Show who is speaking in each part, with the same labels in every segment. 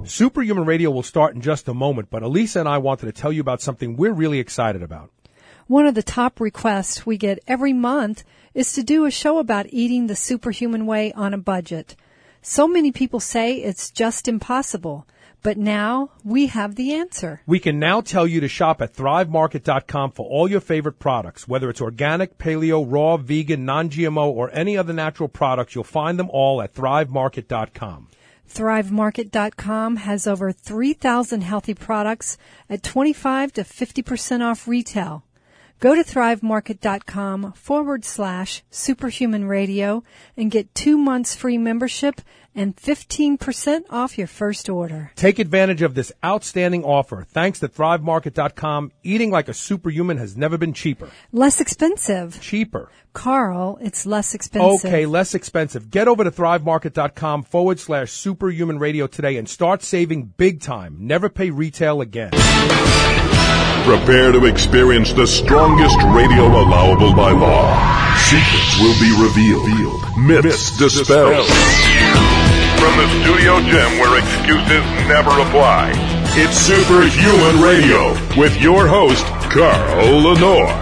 Speaker 1: Superhuman Radio will start in just a moment, but Elisa and I wanted to tell you about something we're really excited about.
Speaker 2: One of the top requests we get every month is to do a show about eating the superhuman way on a budget. So many people say it's just impossible, but now we have the answer.
Speaker 1: We can now tell you to shop at ThriveMarket.com for all your favorite products. Whether it's organic, paleo, raw, vegan, non-GMO, or any other natural products, you'll find them all at ThriveMarket.com.
Speaker 2: ThriveMarket.com has over 3,000 healthy products at 25 to 50% off retail. Go to ThriveMarket.com/Superhuman Radio and get 2 months free membership and 15% off your first order.
Speaker 1: Take advantage of this outstanding offer. Thanks to ThriveMarket.com, eating like a superhuman has never been cheaper.
Speaker 2: Less expensive.
Speaker 1: Cheaper.
Speaker 2: Carl, it's less expensive.
Speaker 1: Okay, less expensive. Get over to ThriveMarket.com/Superhuman Radio today and start saving big time. Never pay retail again.
Speaker 3: Prepare to experience the strongest radio allowable by law. Secrets will be revealed. Myths dispelled. From the studio gym where excuses never apply, it's Superhuman Radio with your host, Carl Lenore.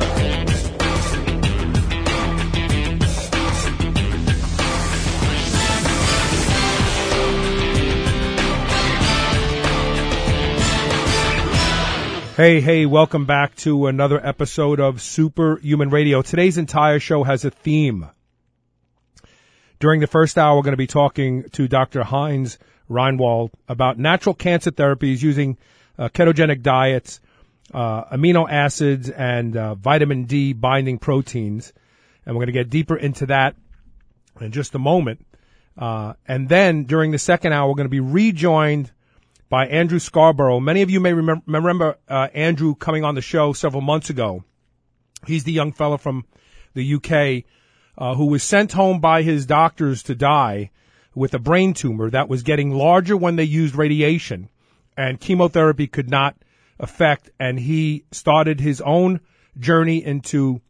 Speaker 1: Hey, welcome back to another episode of Superhuman Radio. Today's entire show has a theme. During the first hour, we're going to be talking to Dr. Heinz Reinwald about natural cancer therapies using ketogenic diets, amino acids, and vitamin D binding proteins. And we're going to get deeper into that in just a moment. And then during the second hour, we're going to be rejoined by Andrew Scarborough. Many of you may remember Andrew coming on the show several months ago. He's the young fellow from the UK who was sent home by his doctors to die with a brain tumor that was getting larger when they used radiation, and chemotherapy could not affect, and he started his own journey into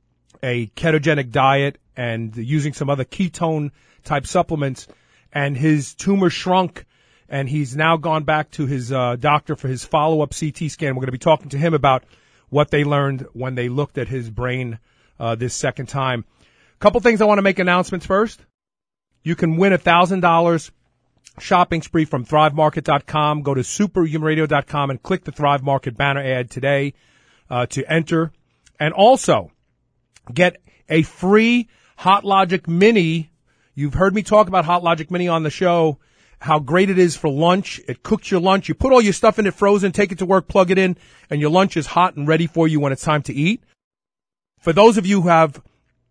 Speaker 1: a ketogenic diet and using some other ketone-type supplements, and his tumor shrunk. And he's now gone back to his doctor for his follow-up CT scan. We're going to be talking to him about what they learned when they looked at his brain this second time. A couple things I want to make announcements first. You can win $1,000 shopping spree from ThriveMarket.com. Go to SuperhumanRadio.com and click the Thrive Market banner ad today to enter. And also get a free Hot Logic Mini. You've heard me talk about Hot Logic Mini on the show, how great it is for lunch. It cooks your lunch. You put all your stuff in it frozen, take it to work, plug it in, and your lunch is hot and ready for you when it's time to eat. For those of you who have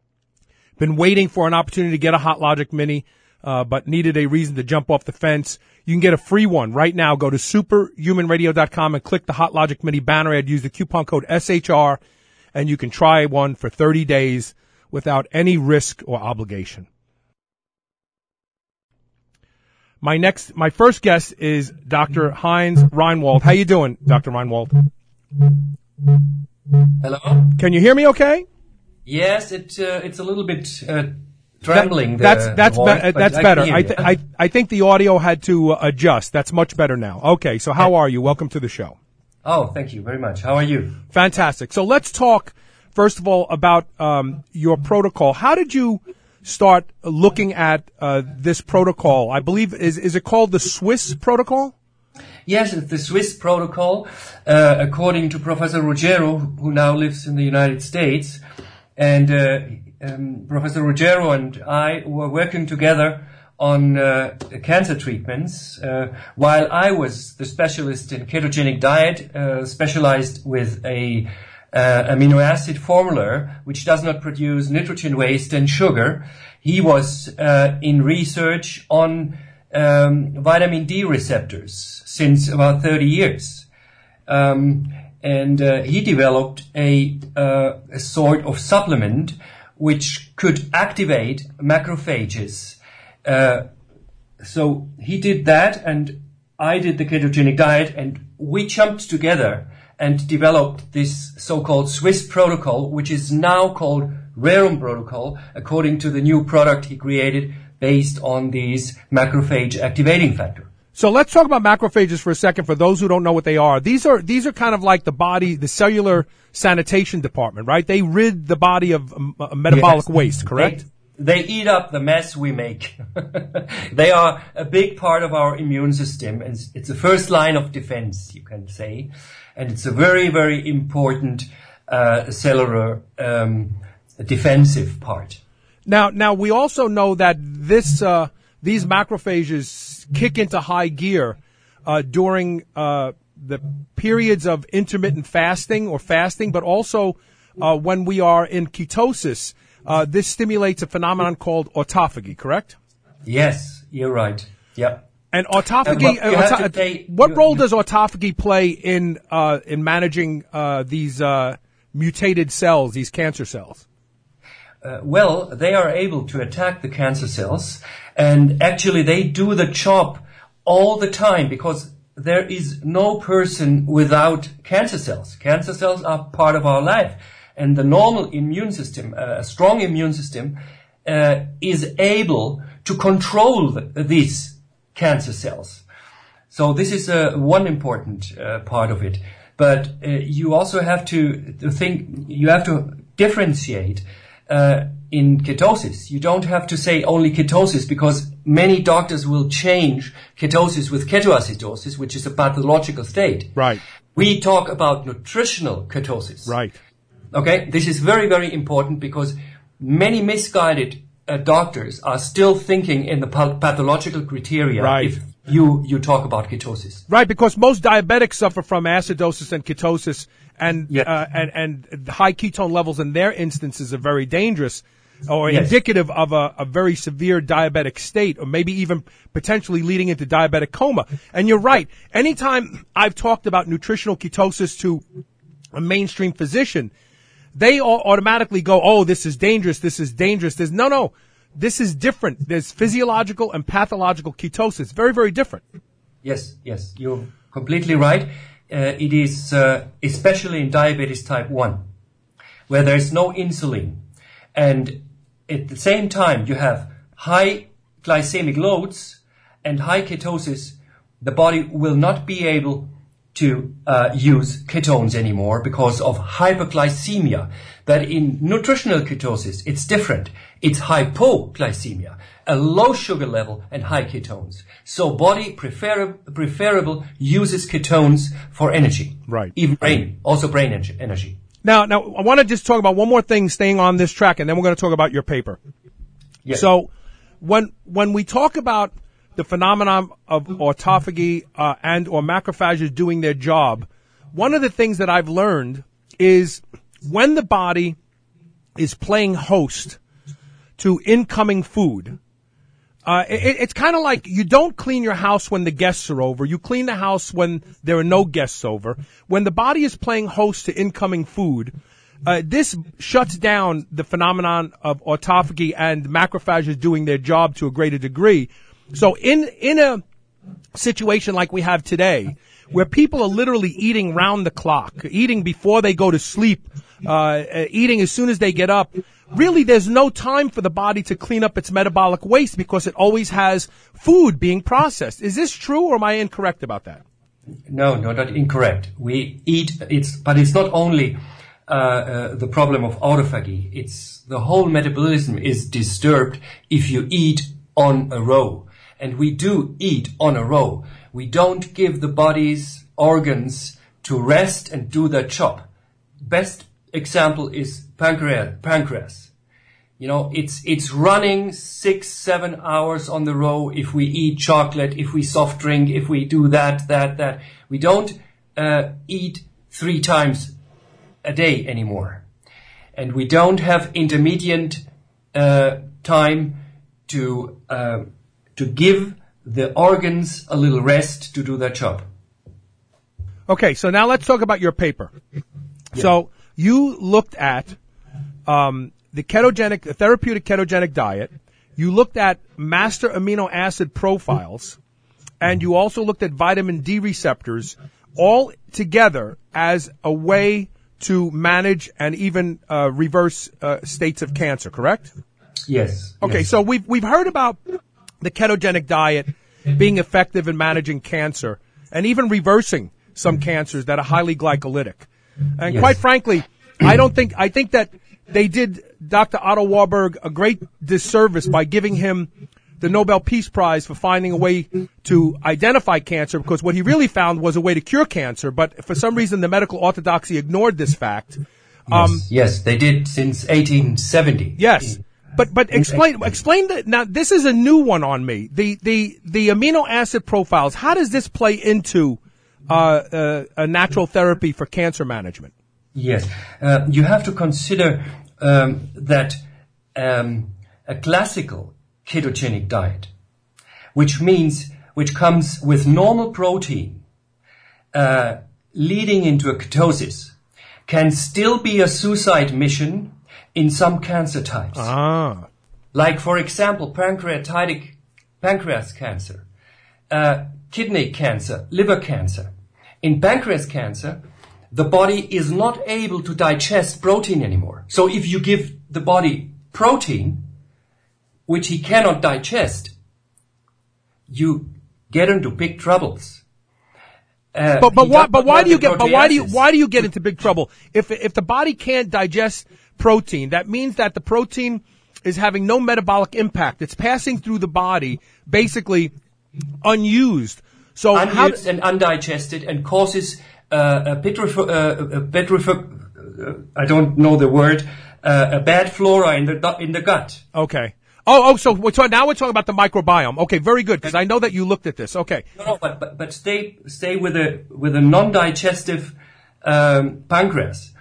Speaker 1: been waiting for an opportunity to get a Hot Logic Mini, but needed a reason to jump off the fence, you can get a free one right now. Go to superhumanradio.com and click the Hot Logic Mini banner ad. Use the coupon code SHR, and you can try one for 30 days without any risk or obligation. My first guest is Dr. Heinz Reinwald. How you doing, Dr. Reinwald?
Speaker 4: Hello?
Speaker 1: Can you hear me okay?
Speaker 4: Yes, it's a little bit trembling.
Speaker 1: That's better. I think the audio had to adjust. That's much better now. Okay, so how are you? Welcome to the show.
Speaker 4: Oh, thank you very much. How are you?
Speaker 1: Fantastic. So let's talk, first of all, about your protocol. How did you start looking at this protocol? I believe, is it called the Swiss protocol?
Speaker 4: Yes, it's the Swiss protocol, according to Professor Ruggiero, who now lives in the United States. And Professor Ruggiero and I were working together on cancer treatments, while I was the specialist in ketogenic diet, specialized with a amino acid formula which does not produce nitrogen waste and sugar. He was in research on vitamin D receptors since about 30 years. And he developed a sort of supplement which could activate macrophages. So he did that, and I did the ketogenic diet, and we jumped together and developed this so-called Swiss protocol, which is now called Rerum protocol, according to the new product he created based on these macrophage activating factor.
Speaker 1: So let's talk about macrophages for a second for those who don't know what they are. These are kind of like the body, the cellular sanitation department, right? They rid the body of metabolic waste, correct?
Speaker 4: They eat up the mess we make. They are a big part of our immune system, and it's the first line of defense, you can say. And it's a very, very important cellular defensive part.
Speaker 1: Now we also know that these macrophages kick into high gear during the periods of intermittent fasting or fasting, but also when we are in ketosis. This stimulates a phenomenon called autophagy, correct?
Speaker 4: Yes, you're right. Yep.
Speaker 1: And autophagy, what role does autophagy play in managing these mutated cells, these cancer cells?
Speaker 4: Well, they are able to attack the cancer cells, and actually they do the job all the time because there is no person without cancer cells. Cancer cells are part of our life, and the normal immune system, a strong immune system, is able to control these cancer cells. So this is one important part of it. But you also have to think, you have to differentiate in ketosis. You don't have to say only ketosis because many doctors will change ketosis with ketoacidosis, which is a pathological state.
Speaker 1: Right.
Speaker 4: We talk about nutritional ketosis.
Speaker 1: Right.
Speaker 4: Okay, this is very, very important because many misguided doctors are still thinking in the pathological criteria.
Speaker 1: Right.
Speaker 4: If you talk about ketosis.
Speaker 1: Right, because most diabetics suffer from acidosis and ketosis, and high ketone levels in their instances are very dangerous or indicative of a very severe diabetic state, or maybe even potentially leading into diabetic coma. And you're right. Anytime I've talked about nutritional ketosis to a mainstream physician, they all automatically go, oh, this is dangerous, this is dangerous. No, this is different. There's physiological and pathological ketosis. Very, very different.
Speaker 4: Yes, you're completely right. It is especially in diabetes type 1, where there's no insulin. And at the same time, you have high glycemic loads and high ketosis. The body will not be able to use ketones anymore because of hyperglycemia. But in nutritional ketosis, it's different. It's hypoglycemia, a low sugar level and high ketones. So body preferable uses ketones for energy.
Speaker 1: Right.
Speaker 4: Even brain energy.
Speaker 1: Now, I want to just talk about one more thing staying on this track, and then we're going to talk about your paper.
Speaker 4: Yes.
Speaker 1: So when we talk about the phenomenon of autophagy and or macrophages doing their job, one of the things that I've learned is when the body is playing host to incoming food, it's kind of like you don't clean your house when the guests are over. You clean the house when there are no guests over. When the body is playing host to incoming food, this shuts down the phenomenon of autophagy and macrophages doing their job to a greater degree. So in a situation like we have today, where people are literally eating round the clock, eating before they go to sleep, eating as soon as they get up, really there's no time for the body to clean up its metabolic waste because it always has food being processed. Is this true, or am I incorrect about that?
Speaker 4: No, not incorrect. We eat, but it's not only the problem of autophagy. It's the whole metabolism is disturbed if you eat on a row. And we do eat on a row. We don't give the body's organs to rest and do their job. Best example is pancreas. You know, it's running 6-7 hours on the row if we eat chocolate, if we soft drink, if we do that. We don't eat 3 times a day anymore. And we don't have intermediate time to give the organs a little rest to do their job.
Speaker 1: Okay, so now let's talk about your paper. Yeah. So you looked at the therapeutic ketogenic diet. You looked at master amino acid profiles, and you also looked at vitamin D receptors, all together as a way to manage and even reverse states of cancer. Correct?
Speaker 4: Yes.
Speaker 1: Okay,
Speaker 4: yes.
Speaker 1: so we've heard about the ketogenic diet being effective in managing cancer and even reversing some cancers that are highly glycolytic. And quite frankly, I think that they did Dr. Otto Warburg a great disservice by giving him the Nobel Peace Prize for finding a way to identify cancer, because what he really found was a way to cure cancer, but for some reason the medical orthodoxy ignored this fact.
Speaker 4: Yes, they did since 1870.
Speaker 1: Yes. But explain that. Now, this is a new one on me. The amino acid profiles, how does this play into a natural therapy for cancer management?
Speaker 4: Yes. You have to consider that a classical ketogenic diet, which comes with normal protein, leading into a ketosis, can still be a suicide mission in some cancer types. Like, for example, pancreas cancer, kidney cancer, liver cancer. In pancreas cancer, the body is not able to digest protein anymore. So if you give the body protein, which he cannot digest, you get into big troubles.
Speaker 1: Why do you get into big trouble? If the body can't digest protein, that means that the protein is having no metabolic impact. It's passing through the body basically unused. So
Speaker 4: unused and undigested, and causes I don't know the word, a bad flora in the gut.
Speaker 1: Okay. So now we're talking about the microbiome. Okay, very good, because I know that you looked at this. Okay.
Speaker 4: No, but stay with a non-digestive pancreas.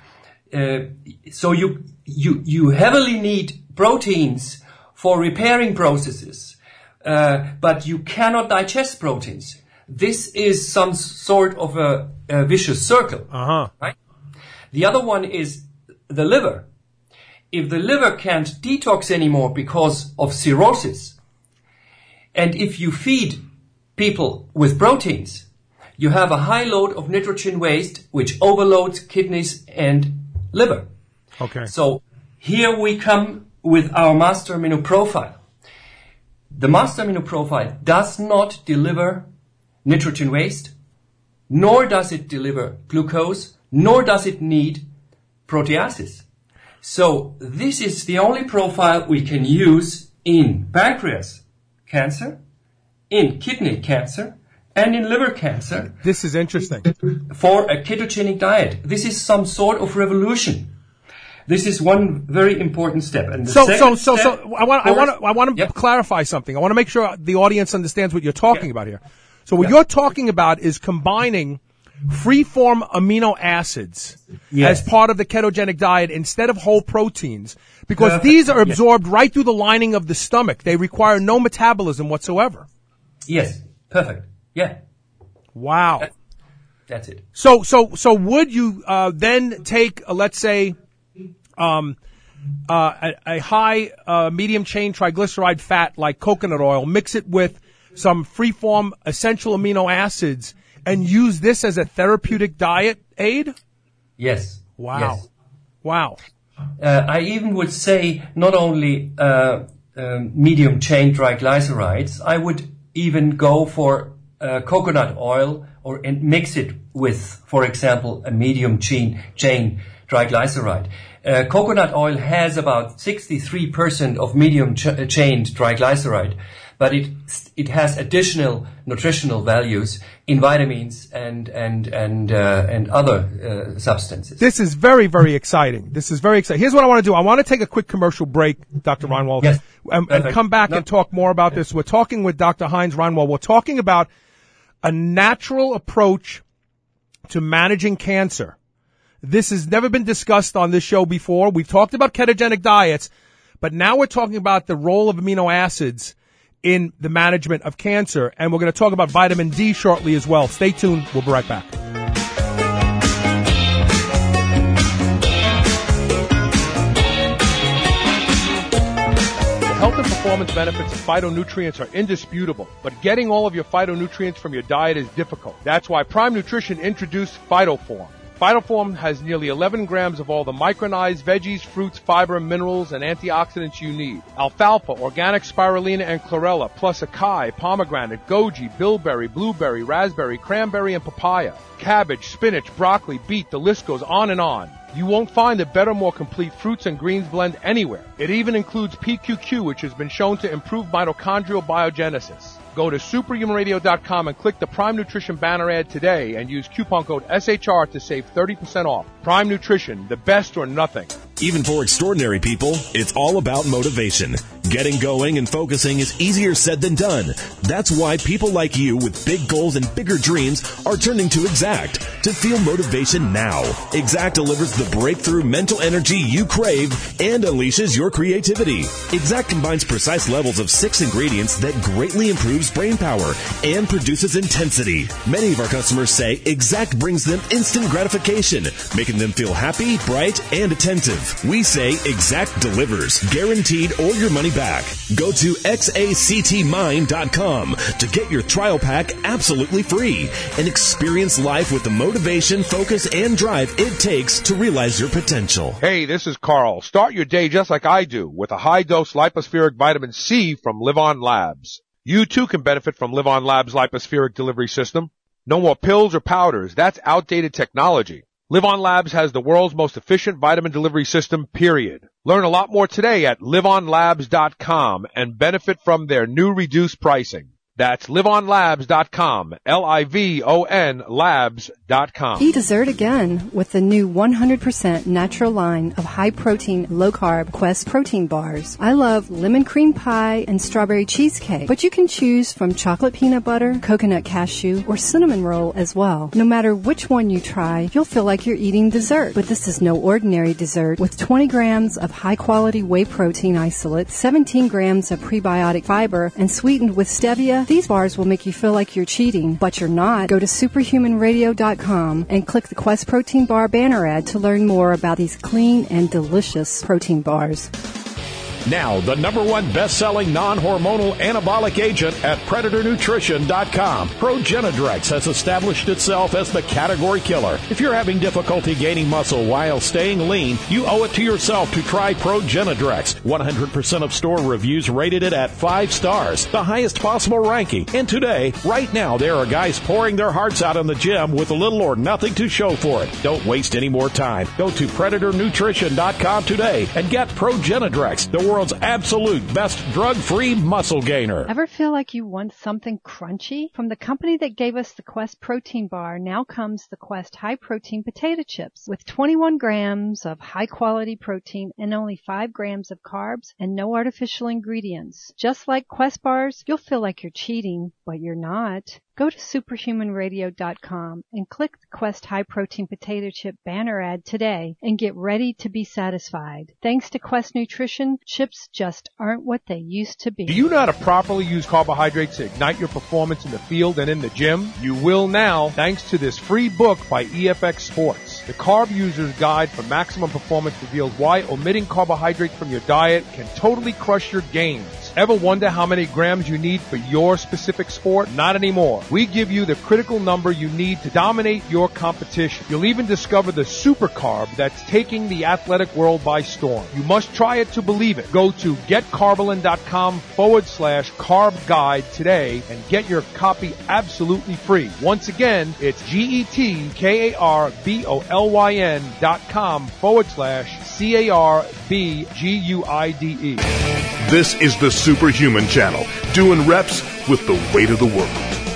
Speaker 4: So you heavily need proteins for repairing processes, but you cannot digest proteins. This is some sort of a vicious circle. Right? The other one is the liver. If the liver can't detox anymore because of cirrhosis, and if you feed people with proteins, you have a high load of nitrogen waste, which overloads kidneys and liver.
Speaker 1: Okay.
Speaker 4: So here we come with our master amino profile. The master amino profile does not deliver nitrogen waste, nor does it deliver glucose, nor does it need proteases. So this is the only profile we can use in pancreas cancer, in kidney cancer, and in liver cancer.
Speaker 1: This is interesting.
Speaker 4: For a ketogenic diet. This is some sort of revolution. This is one very important step. And the
Speaker 1: I want to clarify something. I want to make sure the audience understands what you're talking about here. So what you're talking about is combining free-form amino acids as part of the ketogenic diet instead of whole proteins, because these are absorbed right through the lining of the stomach. They require no metabolism whatsoever.
Speaker 4: Yes, perfect. Yeah.
Speaker 1: Wow.
Speaker 4: That's it.
Speaker 1: So would you then take, let's say, a high medium chain triglyceride fat like coconut oil, mix it with some free-form essential amino acids, and use this as a therapeutic diet aid?
Speaker 4: Yes.
Speaker 1: Wow.
Speaker 4: Yes.
Speaker 1: Wow.
Speaker 4: I even would say not only medium chain triglycerides, I would even go for coconut oil and mix it with, for example, a medium chain triglyceride. Coconut oil has about 63% of medium chain triglyceride, but it has additional nutritional values in vitamins and other substances.
Speaker 1: This is very, very exciting. Here's what I want to do. I want to take a quick commercial break, Dr. Reinwald, and come back and talk more about this. We're talking with Dr. Heinz Reinwald. We're talking about a natural approach to managing cancer. This has never been discussed on this show before. We've talked about ketogenic diets, but now we're talking about the role of amino acids in the management of cancer, and we're going to talk about vitamin D shortly as well. Stay tuned. We'll be right back. The health and performance benefits of phytonutrients are indisputable, but getting all of your phytonutrients from your diet is difficult. That's why Prime Nutrition introduced PhytoForm. Phytoform has nearly 11 grams of all the micronized veggies, fruits, fiber, minerals, and antioxidants you need. Alfalfa, organic spirulina, and chlorella, plus acai, pomegranate, goji, bilberry, blueberry, raspberry, cranberry, and papaya. Cabbage, spinach, broccoli, beet, the list goes on and on. You won't find a better, more complete fruits and greens blend anywhere. It even includes PQQ, which has been shown to improve mitochondrial biogenesis. Go to superhumanradio.com and click the Prime Nutrition banner ad today and use coupon code SHR to save 30% off. Prime Nutrition, the best or nothing.
Speaker 5: Even for extraordinary people, it's all about motivation. Getting going and focusing is easier said than done. That's why people like you with big goals and bigger dreams are turning to Exact to feel motivation now. Exact delivers the breakthrough mental energy you crave and unleashes your creativity. Exact combines precise levels of 6 ingredients that greatly improves brain power and produces intensity. Many of our customers say Exact brings them instant gratification, making them feel happy, bright, and attentive. We say Exact delivers, guaranteed or your money back. Go to xactmind.com to get your trial pack absolutely free and experience life with the motivation, focus, and drive it takes to realize your potential.
Speaker 1: Hey, this is Carl. Start your day just like I do with a high-dose lipospheric vitamin C from Live On Labs. You too can benefit from Live On Labs' lipospheric delivery system. No more pills or powders. That's outdated technology. Live On Labs has the world's most efficient vitamin delivery system, period. Learn a lot more today at liveonlabs.com and benefit from their new reduced pricing. That's liveonlabs.com, Livon labs.com.
Speaker 2: Eat dessert again with the new 100% natural line of high-protein, low-carb Quest protein bars. I love lemon cream pie and strawberry cheesecake, but you can choose from chocolate peanut butter, coconut cashew, or cinnamon roll as well. No matter which one you try, you'll feel like you're eating dessert. But this is no ordinary dessert. With 20 grams of high-quality whey protein isolate, 17 grams of prebiotic fiber, and sweetened with stevia, these bars will make you feel like you're cheating, but you're not. Go to superhumanradio.com and click the Quest Protein Bar banner ad to learn more about these clean and delicious protein bars.
Speaker 6: Now, the #1 best-selling non-hormonal anabolic agent at PredatorNutrition.com. Progenadrex has established itself as the category killer. If you're having difficulty gaining muscle while staying lean, you owe it to yourself to try Progenadrex. 100% of store reviews rated it at 5 stars, the highest possible ranking. And today, right now, there are guys pouring their hearts out in the gym with little or nothing to show for it. Don't waste any more time. Go to PredatorNutrition.com today and get Progenadrex, the world's absolute best drug-free muscle gainer.
Speaker 2: Ever feel like you want something crunchy? From the company that gave us the Quest Protein Bar, now comes the Quest High Protein Potato Chips with 21 grams of high-quality protein and only 5 grams of carbs and no artificial ingredients. Just like Quest bars, you'll feel like you're cheating, but you're not. Go to superhumanradio.com and click the Quest High Protein Potato Chip banner ad today and get ready to be satisfied. Thanks to Quest Nutrition, chips just aren't what they used to be.
Speaker 1: Do you know how to properly use carbohydrates to ignite your performance in the field and in the gym? You will now, thanks to this free book by EFX Sports. The Carb User's Guide for Maximum Performance reveals why omitting carbohydrates from your diet can totally crush your gains. Ever wonder how many grams you need for your specific sport? Not anymore. We give you the critical number you need to dominate your competition. You'll even discover the super carb that's taking the athletic world by storm. You must try it to believe it. Go to getcarbolin.com/carb guide today and get your copy absolutely free. Once again, it's getkarbolin.com/CARBGUIDE.
Speaker 3: This is the Superhuman Channel, doing reps with the weight of the world.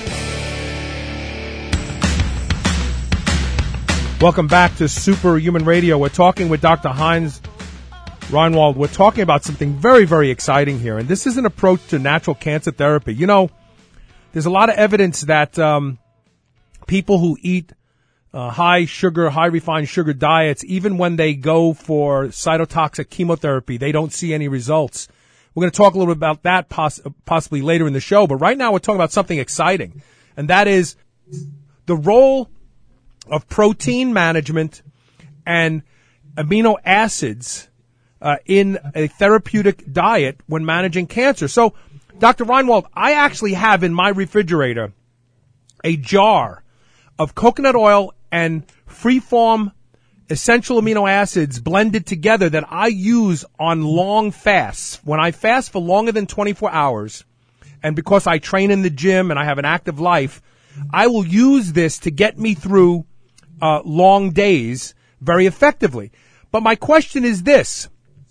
Speaker 1: Welcome back to Superhuman Radio. We're talking with Dr. Heinz Reinwald. We're talking about something very, very exciting here, and this is an approach to natural cancer therapy. You know, there's a lot of evidence that people who eat high sugar, high refined sugar diets, even when they go for cytotoxic chemotherapy, they don't see any results. We're going to talk a little bit about that possibly later in the show, but right now we're talking about something exciting, and that is the role of protein management and amino acids in a therapeutic diet when managing cancer. So, Dr. Reinwald, I actually have in my refrigerator a jar of coconut oil and free-form essential amino acids blended together that I use on long fasts. When I fast for longer than 24 hours, and because I train in the gym and I have an active life, I will use this to get me through long days very effectively. But my question is this.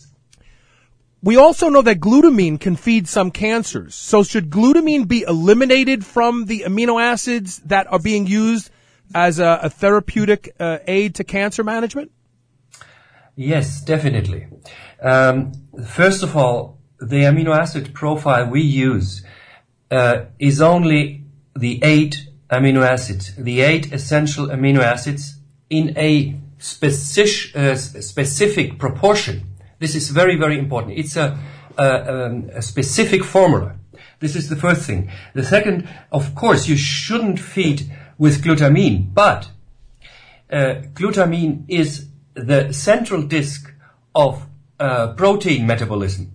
Speaker 1: We also know that glutamine can feed some cancers. So should glutamine be eliminated from the amino acids that are being used as a therapeutic aid to cancer management?
Speaker 4: Yes, definitely. First of all, the amino acid profile we use is only the 8 amino acids, the 8 essential amino acids in a specific proportion. This is very, very important. It's a specific formula. This is the first thing. The second, of course, you shouldn't feed with glutamine, but glutamine is the central disk of protein metabolism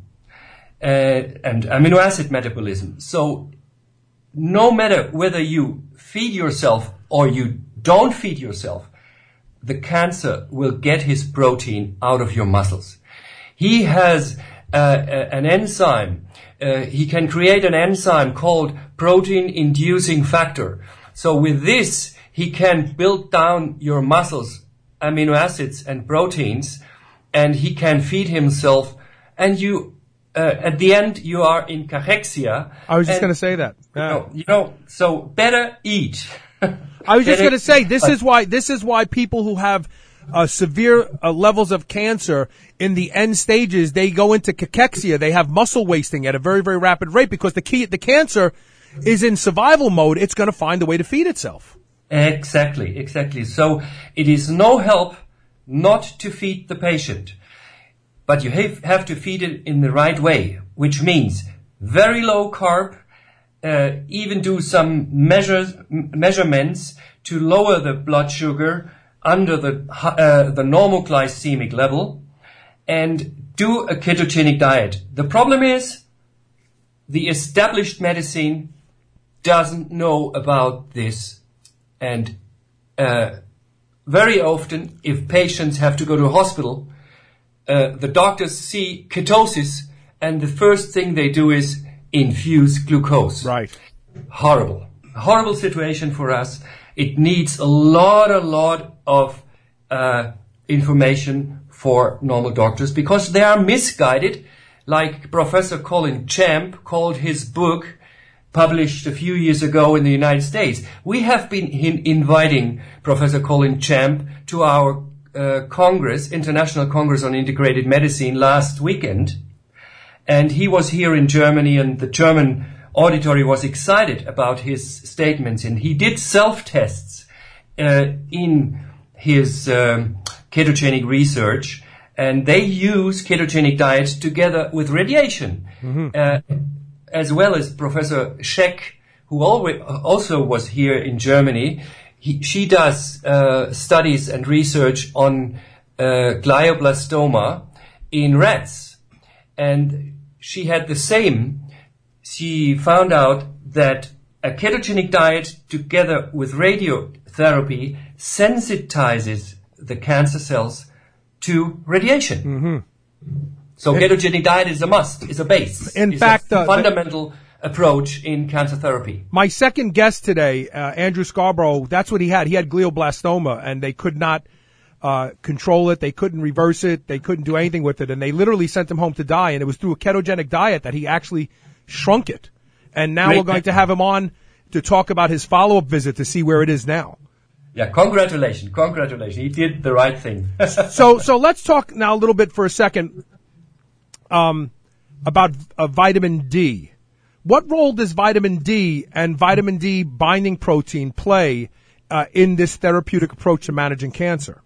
Speaker 4: and amino acid metabolism. So no matter whether you feed yourself or you don't feed yourself, the cancer will get his protein out of your muscles. He has an enzyme. He can create an enzyme called protein-inducing factor. So with this, he can build down your muscles, amino acids and proteins, and he can feed himself. And you, at the end, you are in cachexia.
Speaker 1: I was just going to say that. Yeah.
Speaker 4: So better eat.
Speaker 1: I was just going to say, this is why people who have severe levels of cancer in the end stages, they go into cachexia. They have muscle wasting at a very, very rapid rate because the cancer is in survival mode. It's going to find a way to feed itself.
Speaker 4: Exactly. So it is no help not to feed the patient, but you have to feed it in the right way, which means very low carb, even do some measurements to lower the blood sugar under the normal glycemic level, and do a ketogenic diet. The problem is the established medicine doesn't know about this, and very often if patients have to go to a hospital, the doctors see ketosis and the first thing they do is infuse glucose.
Speaker 1: Right.
Speaker 4: Horrible situation for us. It needs a lot of information for normal doctors because they are misguided, like Professor Colin Champ called his book, published a few years ago in the United States. We have been inviting Professor Colin Champ to our Congress, International Congress on Integrated Medicine last weekend, and he was here in Germany, and the German auditory was excited about his statements, and he did self-tests in his ketogenic research, and they use ketogenic diet together with radiation, as well as Professor Scheck, who also was here in Germany. She does studies and research on glioblastoma in rats, and she had the same. She found out that a ketogenic diet together with radiotherapy sensitizes the cancer cells to radiation. So ketogenic diet is a must, is a base.
Speaker 1: In fact,
Speaker 4: a fundamental approach in cancer therapy.
Speaker 1: My second guest today, Andrew Scarborough, that's what he had. He had glioblastoma, and they could not control it. They couldn't reverse it. They couldn't do anything with it, and they literally sent him home to die. And it was through a ketogenic diet that he actually shrunk it. And now we're going to have him on to talk about his follow-up visit to see where it is now.
Speaker 4: Yeah, congratulations. He did the right thing.
Speaker 1: So let's talk now a little bit for a second about vitamin D. What role does vitamin D and vitamin D binding protein play in this therapeutic approach to managing cancer?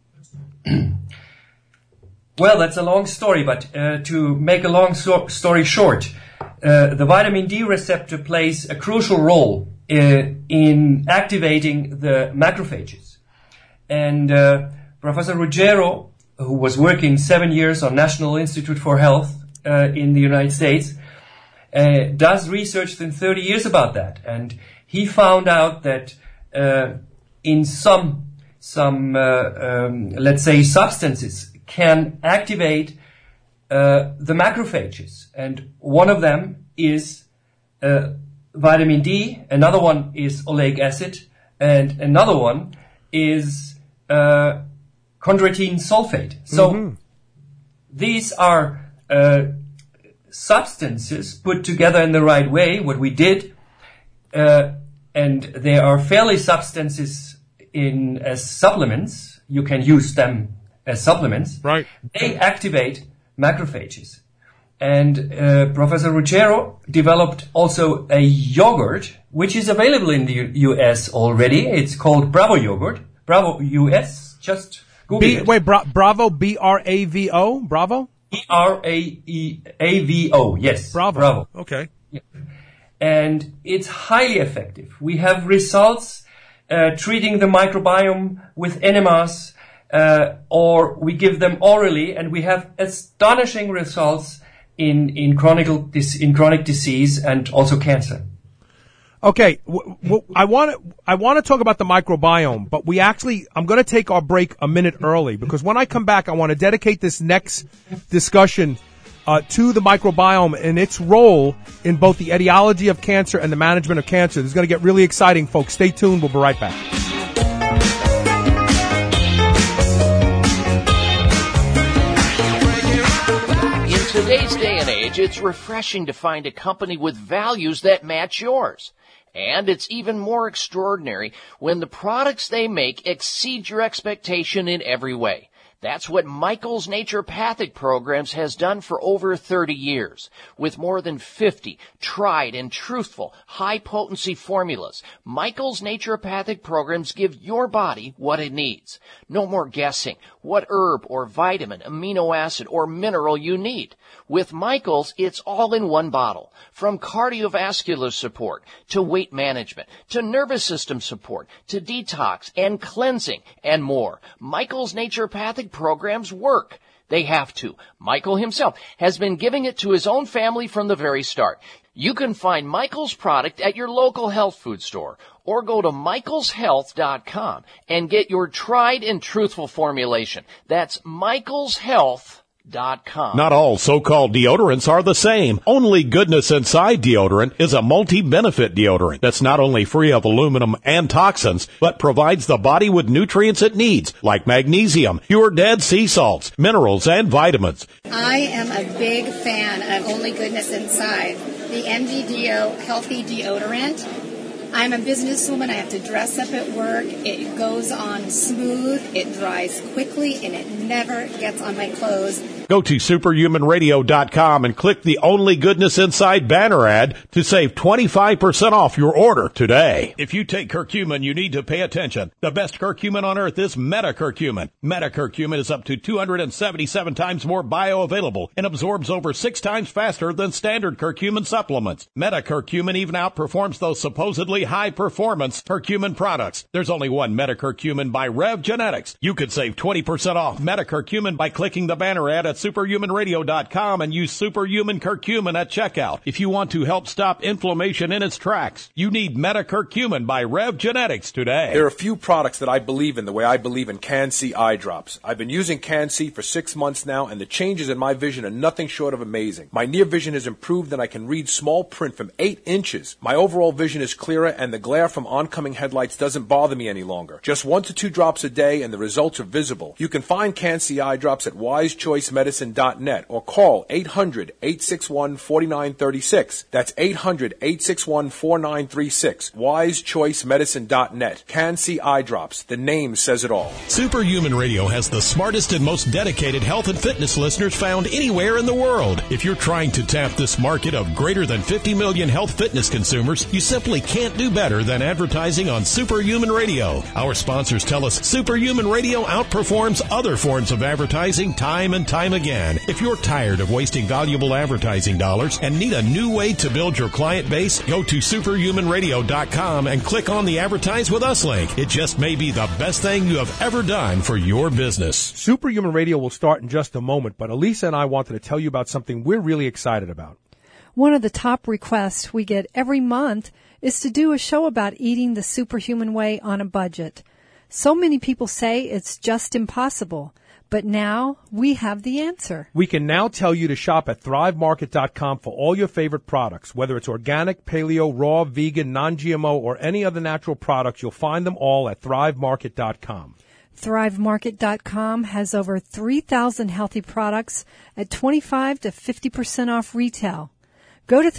Speaker 4: Well, that's a long story, but to make a long story short, the vitamin D receptor plays a crucial role in activating the macrophages. And Professor Ruggiero, who was working 7 years on National Institute for Health in the United States, does research in 30 years about that. And he found out that in some let's say, substances can activate the macrophages, and one of them is vitamin D, another one is oleic acid, and another one is chondroitin sulfate. So these are substances put together in the right way, what we did, and they are fairly substances as supplements. You can use them as supplements.
Speaker 1: Right.
Speaker 4: They activate macrophages. And Professor Ruggiero developed also a yogurt, which is available in the US already. It's called Bravo yogurt. Bravo US. Just Google it.
Speaker 1: Wait, Bravo, B-R-A-V-O? Bravo?
Speaker 4: B-R-A-V-O, yes.
Speaker 1: Bravo. Okay.
Speaker 4: Yeah. And it's highly effective. We have results treating the microbiome with enemas, or we give them orally, and we have astonishing results in chronic disease and also cancer.
Speaker 1: Okay, I want to talk about the microbiome, but I'm going to take our break a minute early, because when I come back, I want to dedicate this next discussion to the microbiome and its role in both the etiology of cancer and the management of cancer. This is going to get really exciting, folks. Stay tuned. We'll be right back.
Speaker 7: In today's day and age, it's refreshing to find a company with values that match yours. And it's even more extraordinary when the products they make exceed your expectation in every way. That's what Michael's Naturopathic Programs has done for over 30 years. With more than 50 tried and truthful, high-potency formulas, Michael's Naturopathic Programs give your body what it needs. No more guessing what herb or vitamin, amino acid, or mineral you need. With Michael's, it's all in one bottle. From cardiovascular support, to weight management, to nervous system support, to detox and cleansing, and more. Michael's Naturopathic Programs work. They have to. Michael himself has been giving it to his own family from the very start. You can find Michael's product at your local health food store, or go to michaelshealth.com and get your tried and truthful formulation. That's michaelshealth.com.
Speaker 6: Not all so-called deodorants are the same. Only Goodness Inside deodorant is a multi-benefit deodorant that's not only free of aluminum and toxins, but provides the body with nutrients it needs, like magnesium, pure dead sea salts, minerals, and vitamins.
Speaker 8: I am a big fan of Only Goodness Inside, the MGDO Healthy Deodorant. I'm a businesswoman. I have to dress up at work. It goes on smooth, it dries quickly, and it never gets on my clothes.
Speaker 6: Go to superhumanradio.com and click the Only Goodness Inside banner ad to save 25% off your order today. If you take curcumin, you need to pay attention. The best curcumin on earth is metacurcumin. Metacurcumin is up to 277 times more bioavailable and absorbs over 6 times faster than standard curcumin supplements. Metacurcumin even outperforms those supposedly high-performance curcumin products. There's only one metacurcumin by Rev Genetics. You could save 20% off metacurcumin by clicking the banner ad at superhumanradio.com and use Superhuman Curcumin at checkout. If you want to help stop inflammation in its tracks, you need Metacurcumin by Rev Genetics today.
Speaker 9: There are a few products that I believe in the way I believe in Can-C eye drops. I've been using Can-C for 6 months now, and the changes in my vision are nothing short of amazing. My near vision has improved, and I can read small print from 8 inches. My overall vision is clearer, and the glare from oncoming headlights doesn't bother me any longer. Just 1 to 2 drops a day, and the results are visible. You can find Can-C eye drops at wisechoicemedicine.net or call 800-861-4936. That's 800-861-4936. wisechoicemedicine.net. Can-C eye drops. The name says it all.
Speaker 5: Superhuman Radio has the smartest and most dedicated health and fitness listeners found anywhere in the world. If you're trying to tap this market of greater than 50 million health fitness consumers, you simply can't do better than advertising on Superhuman Radio. Our sponsors tell us Superhuman Radio outperforms other forms of advertising time and time again. If you're tired of wasting valuable advertising dollars and need a new way to build your client base, go to superhumanradio.com and click on the Advertise With Us link. It just may be the best thing you have ever done for your business.
Speaker 1: Superhuman Radio will start in just a moment, but Elisa and I wanted to tell you about something we're really excited about.
Speaker 2: One of the top requests we get every month is to do a show about eating the superhuman way on a budget. So many people say it's just impossible. But now we have the answer.
Speaker 1: We can now tell you to shop at ThriveMarket.com for all your favorite products. Whether it's organic, paleo, raw, vegan, non-GMO, or any other natural products, you'll find them all at ThriveMarket.com.
Speaker 2: ThriveMarket.com has over 3,000 healthy products at 25 to 50% off retail. Go to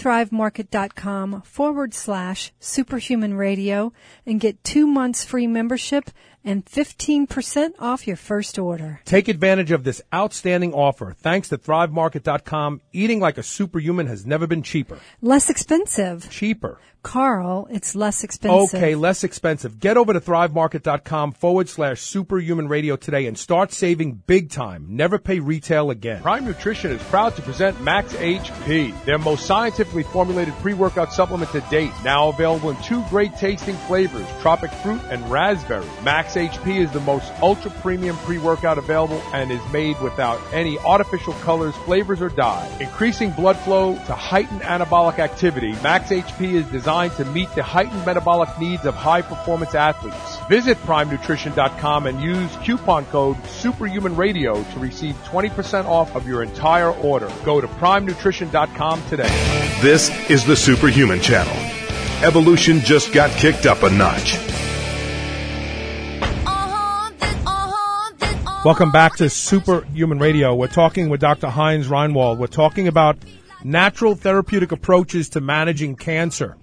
Speaker 2: ThriveMarket.com/Superhuman Radio and get 2 months free membership and 15% off your first order.
Speaker 1: Take advantage of this outstanding offer. Thanks to ThriveMarket.com, eating like a superhuman has never been cheaper.
Speaker 2: Less expensive.
Speaker 1: Cheaper.
Speaker 2: Carl, it's less expensive.
Speaker 1: Okay, less expensive. Get over to ThriveMarket.com/Superhuman Radio today and start saving big time. Never pay retail again.
Speaker 9: Prime Nutrition is proud to present Max HP, their most scientifically formulated pre-workout supplement to date. Now available in 2 great tasting flavors, tropic fruit and raspberry. Max HP is the most ultra premium pre-workout available and is made without any artificial colors, flavors, or dye. Increasing blood flow to heighten anabolic activity, Max HP is designed to meet the heightened metabolic needs of high-performance athletes. Visit PrimeNutrition.com and use coupon code SuperhumanRadio to receive 20% off of your entire order. Go to PrimeNutrition.com today.
Speaker 3: This is the Superhuman Channel. Evolution just got kicked up a notch.
Speaker 1: Welcome back to Superhuman Radio. We're talking with Dr. Heinz Reinwald. We're talking about natural therapeutic approaches to managing cancer.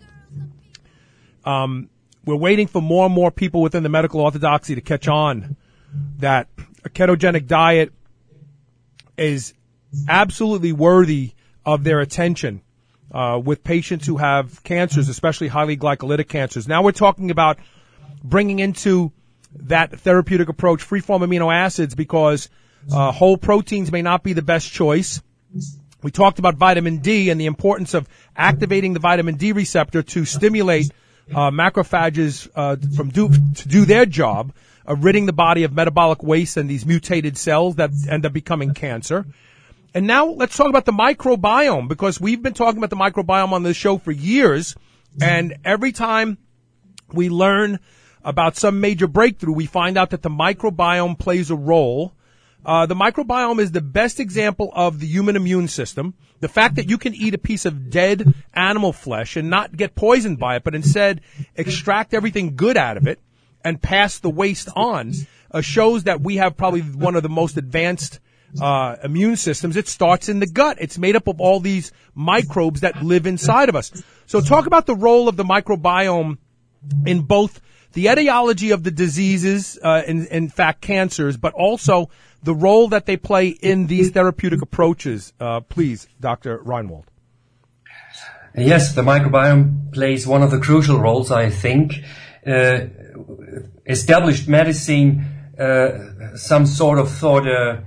Speaker 1: We're waiting for more and more people within the medical orthodoxy to catch on that a ketogenic diet is absolutely worthy of their attention with patients who have cancers, especially highly glycolytic cancers. Now we're talking about bringing into that therapeutic approach free-form amino acids because whole proteins may not be the best choice. We talked about vitamin D and the importance of activating the vitamin D receptor to stimulate macrophages to do their job of ridding the body of metabolic waste and these mutated cells that end up becoming cancer. And now let's talk about the microbiome, because we've been talking about the microbiome on this show for years, and every time we learn about some major breakthrough, we find out that the microbiome plays a role. The microbiome is the best example of the human immune system. The fact that you can eat a piece of dead animal flesh and not get poisoned by it, but instead extract everything good out of it and pass the waste on, shows that we have probably one of the most advanced immune systems. It starts in the gut. It's made up of all these microbes that live inside of us. So talk about the role of the microbiome in both the etiology of the diseases, in fact, cancers, but also the role that they play in these therapeutic approaches. Please, Dr. Reinwald.
Speaker 4: Yes, the microbiome plays one of the crucial roles, I think. Established medicine, some sort of thought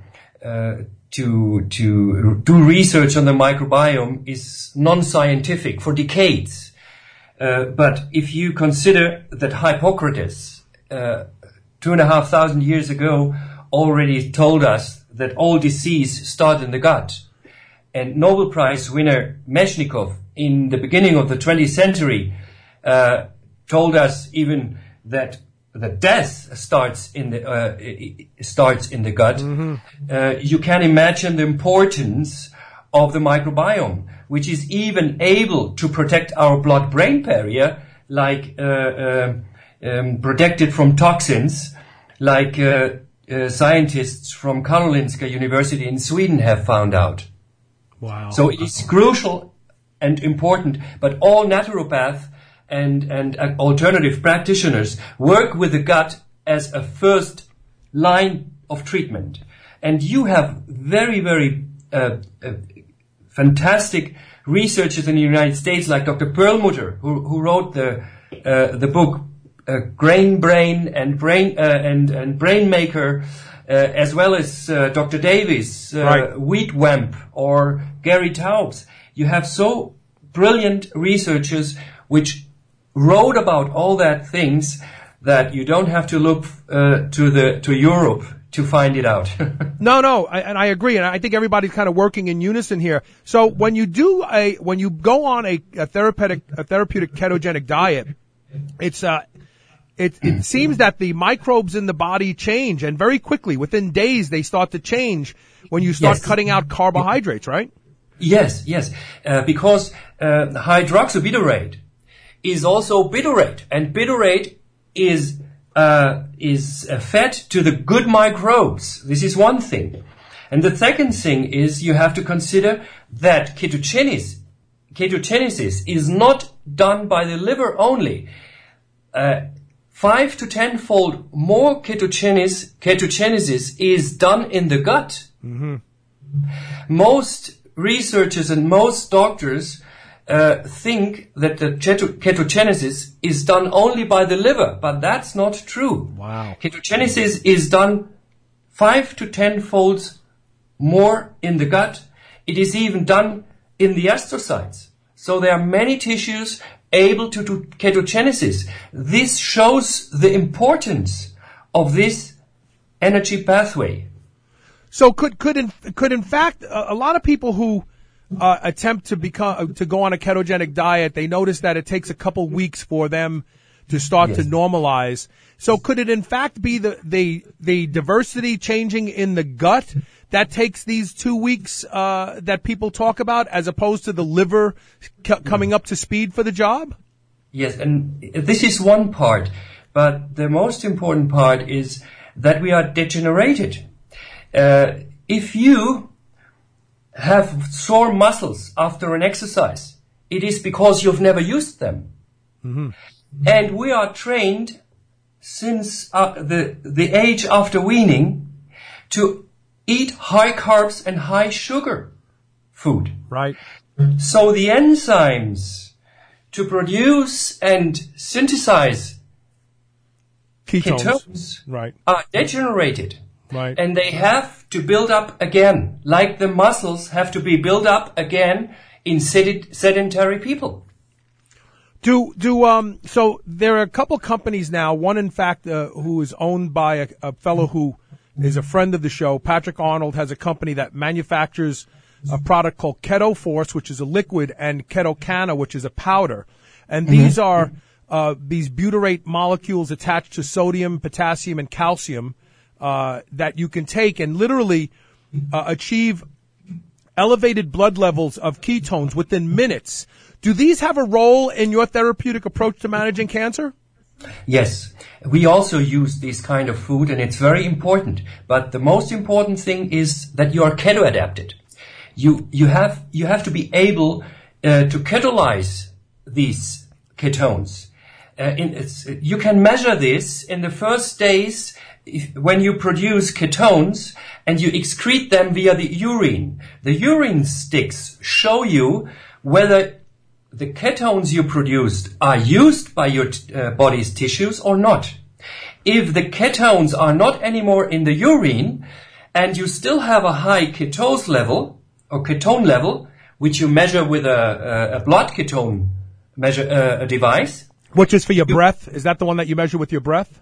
Speaker 4: to do research on the microbiome is non-scientific for decades. But if you consider that Hippocrates, 2,500 years ago, already told us that all disease starts in the gut, and Nobel Prize winner Meshnikov in the beginning of the 20th century told us even that the death starts in the gut. Mm-hmm. You can imagine the importance of the microbiome, which is even able to protect our blood-brain barrier, like protected from toxins, like scientists from Karolinska University in Sweden have found out.
Speaker 1: Wow!
Speaker 4: So it's crucial and important. But all naturopaths and alternative practitioners work with the gut as a first line of treatment. And you have very, very fantastic researchers in the United States, like Dr. Perlmutter, who wrote the book Grain Brain and Brain Maker, as well as Dr. Davis,
Speaker 1: right.
Speaker 4: Wheat Wamp, or Gary Taubes. You have so brilliant researchers which wrote about all that things that you don't have to look to Europe to find it out.
Speaker 1: No, and I agree, and I think everybody's kind of working in unison here. So when you go on a therapeutic ketogenic diet, it's it seems that the microbes in the body change, and very quickly, within days, they start to change when you start cutting out carbohydrates, right?
Speaker 4: Yes. Because hydroxybutyrate is also butyrate, and butyrate is fed to the good microbes. This is one thing. And the second thing is you have to consider that ketogenesis is not done by the liver only. 5 to 10-fold more ketogenesis is done in the gut.
Speaker 1: Mm-hmm.
Speaker 4: Most researchers and most doctors think that the ketogenesis is done only by the liver, but that's not true.
Speaker 1: Wow.
Speaker 4: Ketogenesis is done 5 to 10-folds more in the gut. It is even done in the astrocytes. So there are many tissues able to do ketogenesis. This shows the importance of this energy pathway.
Speaker 1: So could in fact a lot of people who attempt to go on a ketogenic diet, they notice that it takes a couple weeks for them to start to normalize. So could it in fact be the diversity changing in the gut that takes these 2 weeks that people talk about, as opposed to the liver coming up to speed for the job?
Speaker 4: Yes, and this is one part, but the most important part is that we are degenerated. If you have sore muscles after an exercise, it is because you've never used them.
Speaker 1: Mm-hmm.
Speaker 4: And we are trained since the age after weaning to eat high carbs and high sugar food.
Speaker 1: Right.
Speaker 4: So the enzymes to produce and synthesize ketones
Speaker 1: right.
Speaker 4: are degenerated.
Speaker 1: Right.
Speaker 4: And they have to build up again, like the muscles have to be built up again in sedentary people.
Speaker 1: So there are a couple companies now, one in fact who is owned by a fellow who is a friend of the show. Patrick Arnold has a company that manufactures a product called Keto Force, which is a liquid, and Ketocana, which is a powder. And these are these butyrate molecules attached to sodium, potassium, and calcium that you can take and literally achieve elevated blood levels of ketones within minutes. Do these have a role in your therapeutic approach to managing cancer?
Speaker 4: Yes, we also use this kind of food, and it's very important. But the most important thing is that you are keto adapted. You have to be able to ketolyze these ketones. You can measure this in the first days when you produce ketones and you excrete them via the urine. The urine sticks show you whether the ketones you produced are used by your body's tissues or not. If the ketones are not anymore in the urine and you still have a high ketose level or ketone level, which you measure with a blood ketone a device.
Speaker 1: Which is for your breath? Is that the one that you measure with your breath?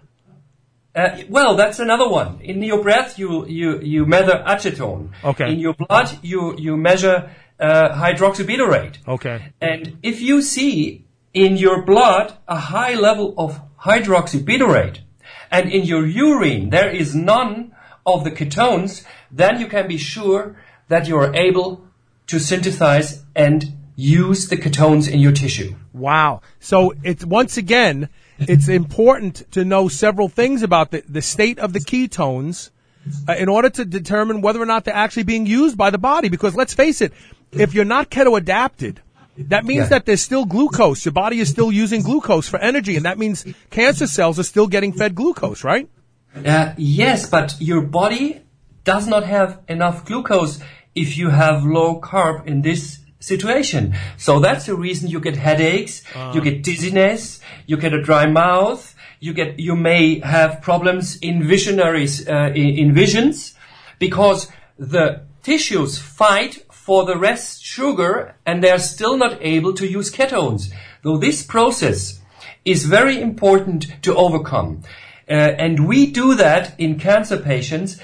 Speaker 4: Well, that's another one. In your breath, you measure acetone.
Speaker 1: Okay.
Speaker 4: In your blood, you measure hydroxybutyrate.
Speaker 1: Okay.
Speaker 4: And if you see in your blood a high level of hydroxybutyrate, and in your urine there is none of the ketones, then you can be sure that you are able to synthesize and use the ketones in your tissue.
Speaker 1: Wow. So it's once again, it's important to know several things about the state of the ketones in order to determine whether or not they're actually being used by the body. Because let's face it, if you're not keto adapted, that means that there's still glucose. Your body is still using glucose for energy, and that means cancer cells are still getting fed glucose, right?
Speaker 4: Yes, but your body does not have enough glucose if you have low carb in this situation. So that's the reason you get headaches, you get dizziness, you get a dry mouth, you may have problems in visions, because the tissues fight for the rest sugar and they're still not able to use ketones. So this process is very important to overcome. And we do that in cancer patients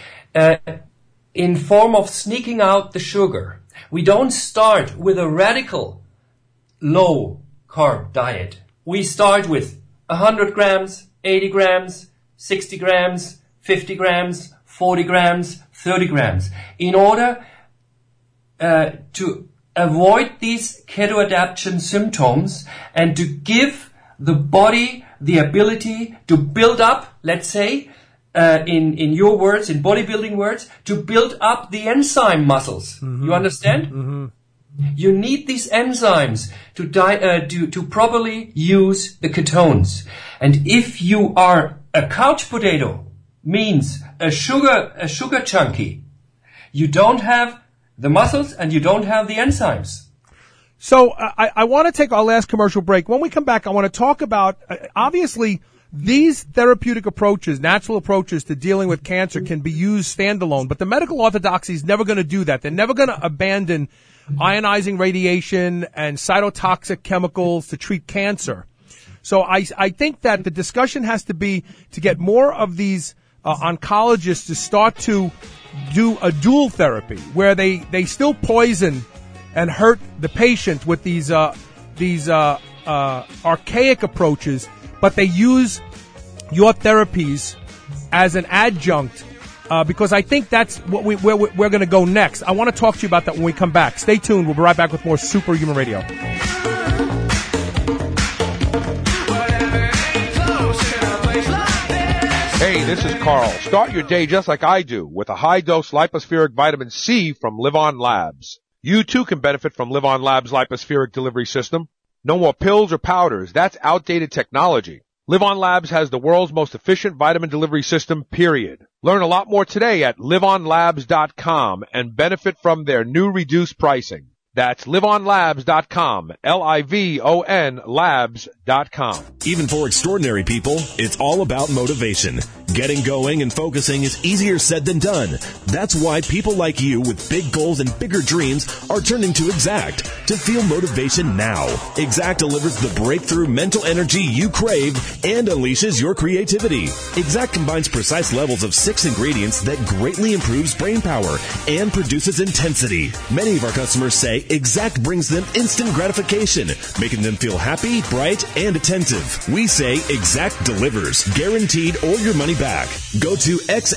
Speaker 4: in form of sneaking out the sugar. We don't start with a radical low carb diet. We start with 100 grams, 80 grams, 60 grams, 50 grams, 40 grams, 30 grams, in order to avoid these ketoadaptation symptoms and to give the body the ability to build up, let's say, in your words, in bodybuilding words, to build up the enzyme muscles. Mm-hmm. You understand? Mm-hmm. You need these enzymes to properly use the ketones. And if you are a couch potato, means a sugar junkie, you don't have the muscles and you don't have the enzymes.
Speaker 1: So I want to take our last commercial break. When we come back, I want to talk about, obviously, these therapeutic approaches, natural approaches to dealing with cancer can be used standalone, but the medical orthodoxy is never going to do that. They're never going to abandon ionizing radiation and cytotoxic chemicals to treat cancer. So I think that the discussion has to be to get more of these oncologists to start to do a dual therapy where they still poison and hurt the patient with these archaic approaches, but they use your therapies as an adjunct, because I think that's what where we're going to go next. I want to talk to you about that when we come back. Stay tuned. We'll be right back with more Superhuman Radio.
Speaker 9: Hey, this is Carl. Start your day just like I do with a high-dose lipospheric vitamin C from Live On Labs. You too can benefit from Live On Labs' lipospheric delivery system. No more pills or powders. That's outdated technology. Live On Labs has the world's most efficient vitamin delivery system, period. Learn a lot more today at liveonlabs.com and benefit from their new reduced pricing. That's liveonlabs.com, Livon labs.com.
Speaker 5: Even for extraordinary people, it's all about motivation. Getting going and focusing is easier said than done. That's why people like you with big goals and bigger dreams are turning to Exact to feel motivation now. Exact delivers the breakthrough mental energy you crave and unleashes your creativity. Exact combines precise levels of 6 ingredients that greatly improves brain power and produces intensity. Many of our customers say Exact brings them instant gratification, making them feel happy, bright, and attentive. We say Exact delivers, guaranteed or your money back. Go to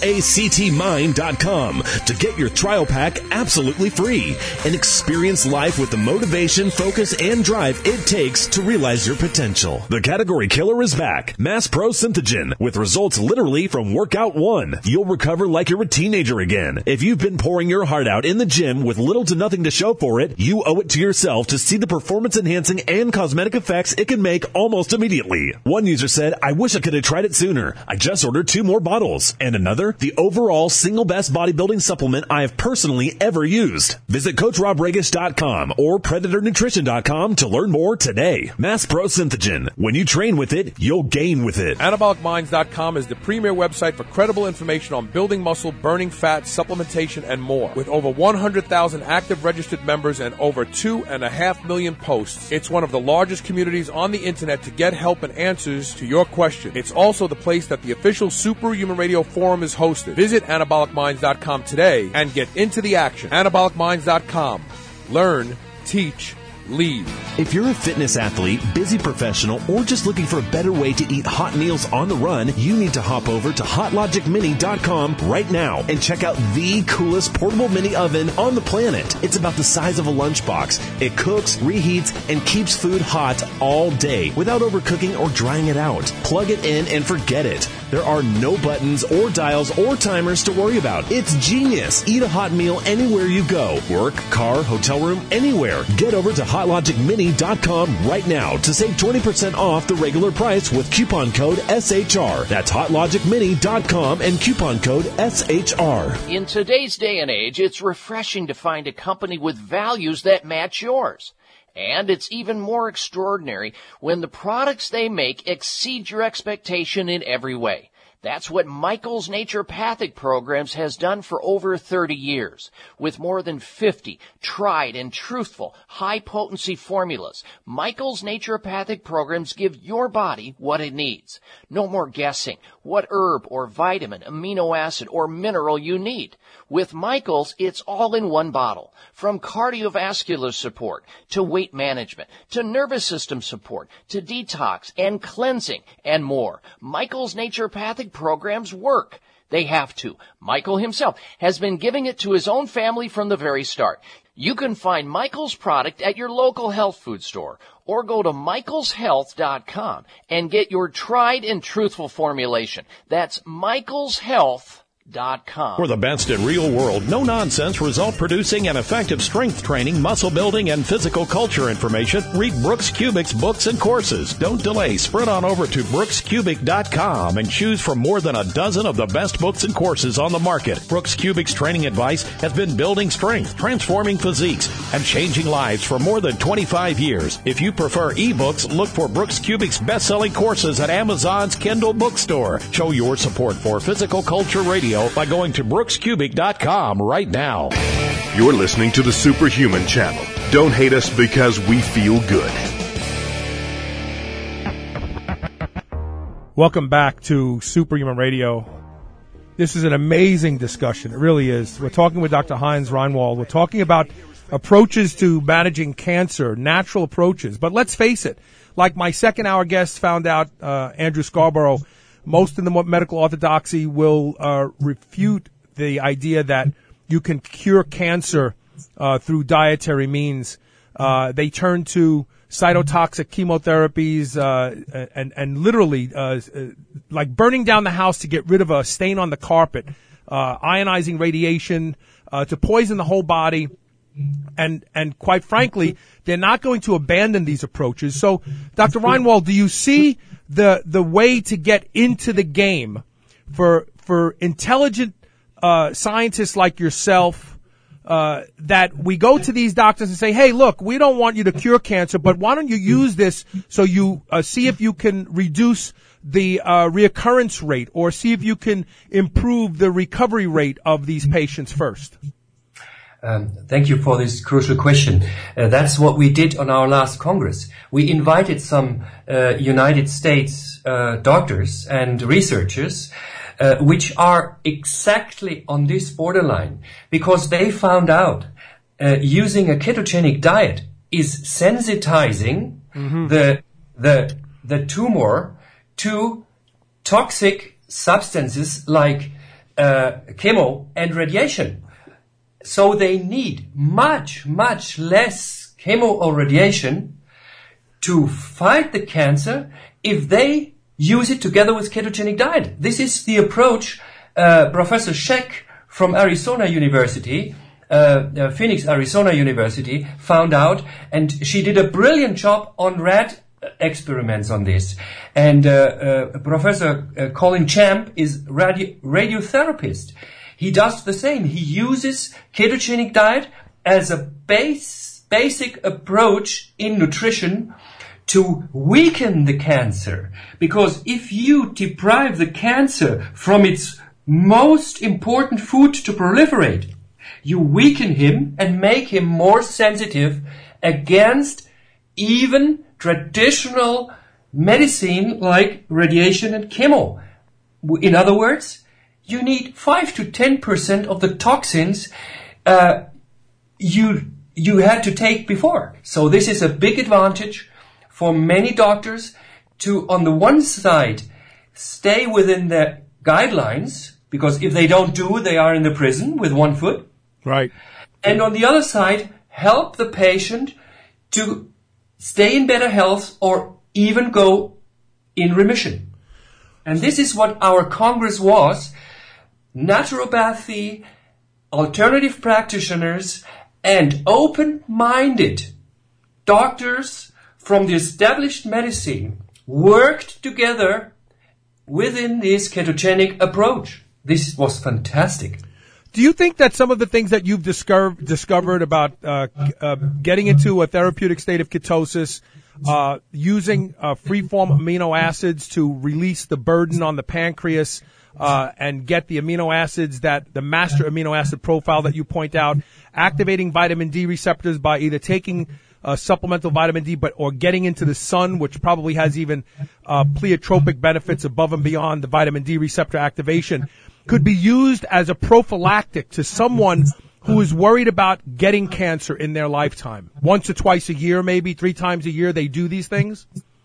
Speaker 5: xactmind.com to get your trial pack absolutely free and experience life with the motivation, focus, and drive it takes to realize your potential. The category killer is back. Mass Pro Synthogen, with results literally from workout 1. You'll recover like you're a teenager again. If you've been pouring your heart out in the gym with little to nothing to show for it, you owe it to yourself to see the performance-enhancing and cosmetic effects it can make almost immediately. One user said, "I wish I could have tried it sooner. I just ordered 2 more bottles." And another, "The overall single best bodybuilding supplement I have personally ever used." Visit CoachRobRegas.com or PredatorNutrition.com to learn more today. Mass Pro Synthogen. When you train with it, you'll gain with it.
Speaker 9: AnabolicMinds.com is the premier website for credible information on building muscle, burning fat, supplementation, and more. With over 100,000 active registered members and over 2.5 million posts, it's one of the largest communities on the internet to get help and answers to your questions. It's also the place that the official Superhuman Radio Forum is hosted. Visit AnabolicMinds.com today and get into the action. AnabolicMinds.com. Learn, teach, lead.
Speaker 5: If you're a fitness athlete, busy professional, or just looking for a better way to eat hot meals on the run, you need to hop over to HotLogicMini.com right now and check out the coolest portable mini oven on the planet. It's about the size of a lunchbox. It cooks, reheats, and keeps food hot all day without overcooking or drying it out. Plug it in and forget it. There are no buttons or dials or timers to worry about. It's genius. Eat a hot meal anywhere you go. Work, car, hotel room, anywhere. Get over to HotLogicMini.com right now to save 20% off the regular price with coupon code SHR. That's HotLogicMini.com and coupon code SHR.
Speaker 7: In today's day and age, it's refreshing to find a company with values that match yours. And it's even more extraordinary when the products they make exceed your expectation in every way. That's what Michael's Naturopathic Programs has done for over 30 years. With more than 50 tried and truthful high-potency formulas, Michael's Naturopathic Programs give your body what it needs. No more guessing what herb or vitamin, amino acid, or mineral you need. With Michael's, it's all in one bottle. From cardiovascular support, to weight management, to nervous system support, to detox and cleansing, and more. Michael's Naturopathic Programs work. They have to. Michael himself has been giving it to his own family from the very start. You can find Michael's product at your local health food store or go to michaelshealth.com and get your tried and truthful formulation. That's michaelshealth.com.
Speaker 6: For the best in real world, no nonsense, result producing and effective strength training, muscle building, and physical culture information, read Brooks Kubik's books and courses. Don't delay. Sprint on over to brookskubik.com and choose from more than a dozen of the best books and courses on the market. Brooks Kubik's training advice has been building strength, transforming physiques, and changing lives for more than 25 years. If you prefer ebooks, look for Brooks Kubik's best-selling courses at Amazon's Kindle bookstore. Show your support for Physical Culture Radio by going to brookskubik.com right now.
Speaker 3: You're listening to the Superhuman Channel. Don't hate us because we feel good.
Speaker 1: Welcome back to Superhuman Radio. This is an amazing discussion. It really is. We're talking with Dr. Heinz Reinwald. We're talking about approaches to managing cancer, natural approaches. But let's face it, like my second hour guest found out, Andrew Scarborough, most in the medical orthodoxy will refute the idea that you can cure cancer through dietary means. They turn to cytotoxic chemotherapies and literally like burning down the house to get rid of a stain on the carpet, ionizing radiation to poison the whole body. And quite frankly, they're not going to abandon these approaches. So, Dr. Reinwald, do you see the way to get into the game for intelligent scientists like yourself, that we go to these doctors and say, hey, look, we don't want you to cure cancer, but why don't you use this so you see if you can reduce the reoccurrence rate or see if you can improve the recovery rate of these patients first?
Speaker 4: Thank you for this crucial question. That's what we did on our last Congress. We invited some United States doctors and researchers which are exactly on this borderline, because they found out using a ketogenic diet is sensitizing the tumor to toxic substances like chemo and radiation. So they need much, much less chemo or radiation to fight the cancer if they use it together with ketogenic diet. This is the approach Professor Scheck from Arizona University, Phoenix, Arizona University, found out, and she did a brilliant job on rat experiments on this. And Professor Colin Champ is radiotherapist. He does the same. He uses ketogenic diet as a basic approach in nutrition to weaken the cancer. Because if you deprive the cancer from its most important food to proliferate, you weaken him and make him more sensitive against even traditional medicine like radiation and chemo. In other words, you need 5 to 10% of the toxins you had to take before. So this is a big advantage for many doctors to, on the one side, stay within the guidelines, because if they don't do, they are in the prison with one foot.
Speaker 1: Right.
Speaker 4: And on the other side, help the patient to stay in better health or even go in remission. And this is what our Congress was. Naturopathy, alternative practitioners, and open-minded doctors from the established medicine worked together within this ketogenic approach. This was fantastic.
Speaker 1: Do you think that some of the things that you've discovered about getting into a therapeutic state of ketosis using free-form amino acids to release the burden on the pancreas and get the amino acids that the master amino acid profile that you point out, activating vitamin D receptors by either taking supplemental vitamin D or getting into the sun, which probably has even pleiotropic benefits above and beyond the vitamin D receptor activation, could be used as a prophylactic to someone who is worried about getting cancer in their lifetime. Once or twice a year, maybe 3 times a year, they do these things?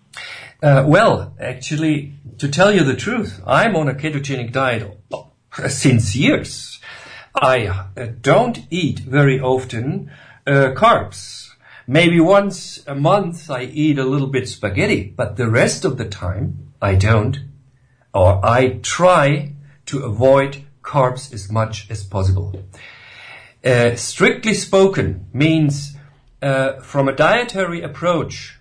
Speaker 4: Well, actually, to tell you the truth, I'm on a ketogenic diet since years. I don't eat very often carbs. Maybe once a month I eat a little bit spaghetti, but the rest of the time I don't. Or I try to avoid carbs as much as possible. Strictly spoken means from a dietary approach,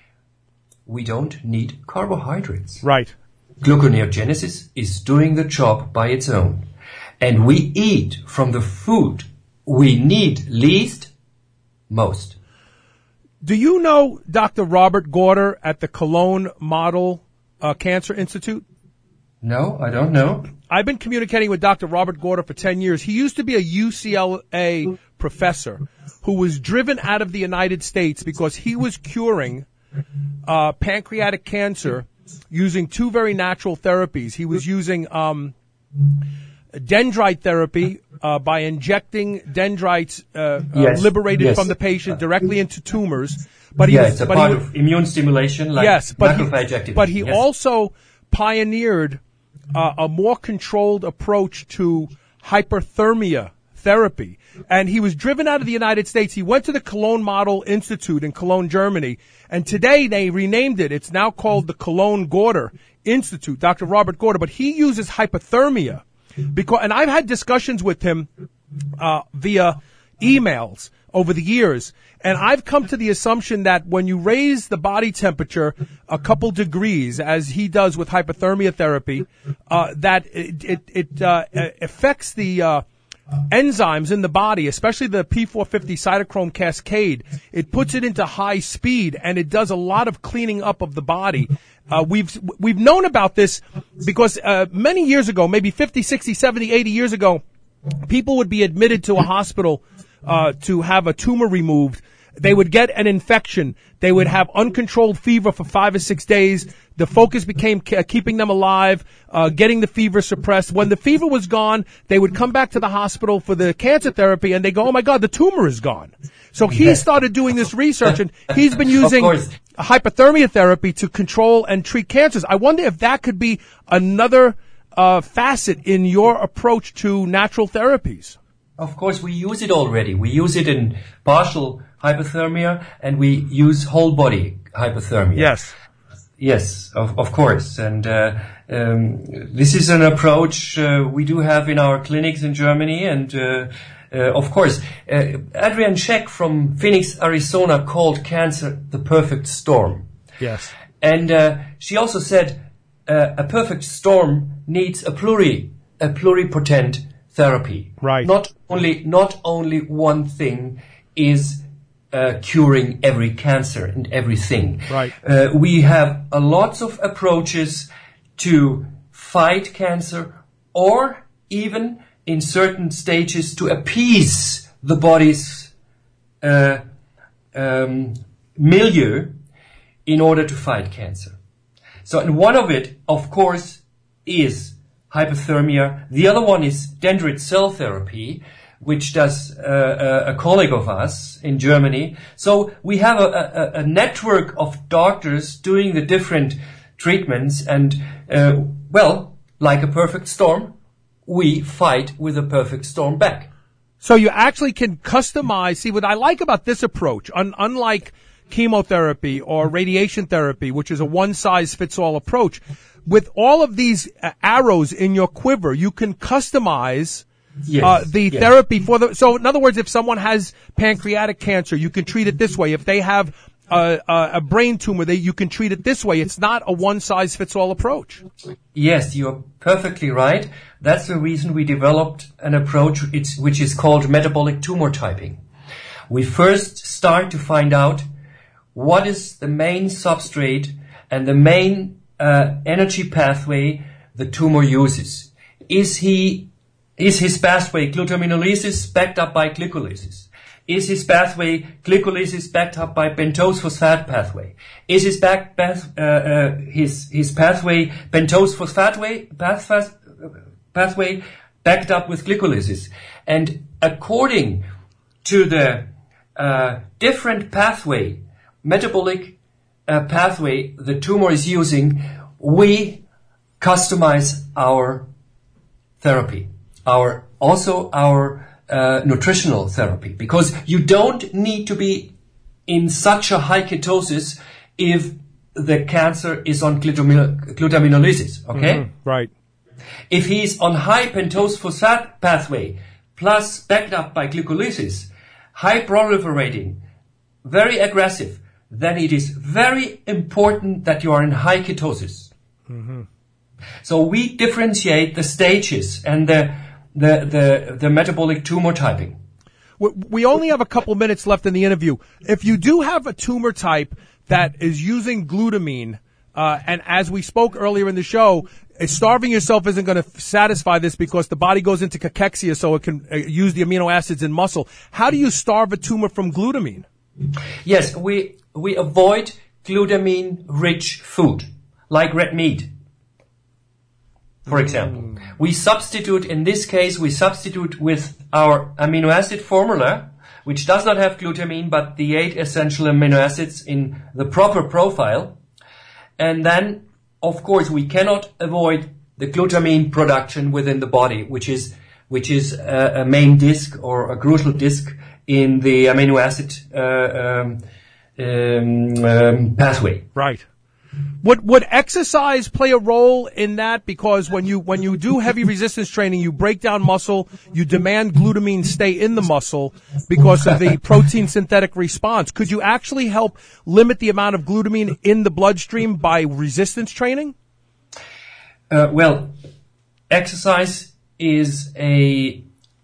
Speaker 4: we don't need carbohydrates.
Speaker 1: Right.
Speaker 4: Gluconeogenesis is doing the job by its own. And we eat from the food we need least, most.
Speaker 1: Do you know Dr. Robert Gorder at the Cologne Model Cancer Institute?
Speaker 4: No, I don't know.
Speaker 1: I've been communicating with Dr. Robert Gorder for 10 years. He used to be a UCLA professor who was driven out of the United States because he was curing pancreatic cancer using 2 very natural therapies. He was using dendrite therapy by injecting dendrites liberated from the patient directly into tumors. But
Speaker 4: it's a part of immune stimulation, like macrophage activity.
Speaker 1: But he also pioneered a more controlled approach to hyperthermia therapy. And he was driven out of the United States. He went to the Cologne Model Institute in Cologne, Germany. And today they renamed it. It's now called the Cologne Gorder Institute, Dr. Robert Gorder. But he uses hypothermia and I've had discussions with him via emails over the years. And I've come to the assumption that when you raise the body temperature a couple degrees, as he does with hypothermia therapy, that it affects the enzymes in the body, especially the P450 cytochrome cascade. It puts it into high speed, and it does a lot of cleaning up of the body. We've known about this because many years ago, maybe 50, 60, 70, 80 years ago, people would be admitted to a hospital to have a tumor removed. They would get an infection. They would have uncontrolled fever for 5 or 6 days. The focus became keeping them alive, getting the fever suppressed. When the fever was gone, they would come back to the hospital for the cancer therapy, and they go, oh, my God, the tumor is gone. So he started doing this research, and he's been using hypothermia therapy to control and treat cancers. I wonder if that could be another facet in your approach to natural therapies.
Speaker 4: Of course, we use it already. We use it in partial hypothermia, and we use whole body hypothermia.
Speaker 1: Yes.
Speaker 4: Yes, of course. And this is an approach we do have in our clinics in Germany. And of course, Adrienne Scheck from Phoenix, Arizona called cancer the perfect storm.
Speaker 1: Yes.
Speaker 4: And she also said a perfect storm needs a pluripotent therapy.
Speaker 1: Right.
Speaker 4: Not only one thing is curing every cancer and everything.
Speaker 1: Right.
Speaker 4: We have lots of approaches to fight cancer, or even in certain stages to appease the body's milieu in order to fight cancer. So, and one of it, of course, is hypothermia. The other one is dendrite cell therapy, which does a colleague of us in Germany. So we have a network of doctors doing the different treatments, and like a perfect storm, we fight with a perfect storm back.
Speaker 1: So you actually can customize. See, what I like about this approach, unlike chemotherapy or radiation therapy, which is a one-size-fits-all approach, with all of these arrows in your quiver, you can customize therapy for the. So in other words, if someone has pancreatic cancer, you can treat it this way. If they have a brain tumor, you can treat it this way. It's not a one-size-fits-all approach.
Speaker 4: Yes, you're perfectly right. That's the reason we developed an approach which is called metabolic tumor typing. We first start to find out what is the main substrate and the main energy pathway the tumor uses. Is his pathway glutaminolysis backed up by glycolysis? Is his pathway glycolysis backed up by pentose phosphate pathway? Is his pathway pentose phosphate pathway backed up with glycolysis? And according to the different pathway, metabolic pathway the tumor is using, we customize our therapy, our nutritional therapy, because you don't need to be in such a high ketosis if the cancer is on glutaminolysis, okay?
Speaker 1: Mm-hmm. Right.
Speaker 4: If he's on high pentose phosphate pathway plus backed up by glycolysis, high proliferating, very aggressive, then it is very important that you are in high ketosis.
Speaker 1: Mm-hmm.
Speaker 4: So we differentiate the stages and the metabolic tumor typing.
Speaker 1: We only have a couple minutes left in the interview. If you do have a tumor type that is using glutamine, and as we spoke earlier in the show, starving yourself isn't going to satisfy this because the body goes into cachexia so it can use the amino acids in muscle. How do you starve a tumor from glutamine?
Speaker 4: Yes, we avoid glutamine-rich food, like red meat. For example, we substitute with our amino acid formula, which does not have glutamine, but the 8 essential amino acids in the proper profile. And then, of course, we cannot avoid the glutamine production within the body, which is a main disc or a crucial disc in the amino acid pathway.
Speaker 1: Right. Would exercise play a role in that? Because when you do heavy resistance training, you break down muscle, you demand glutamine stay in the muscle because of the protein synthetic response. Could you actually help limit the amount of glutamine in the bloodstream by resistance training?
Speaker 4: Well, exercise is a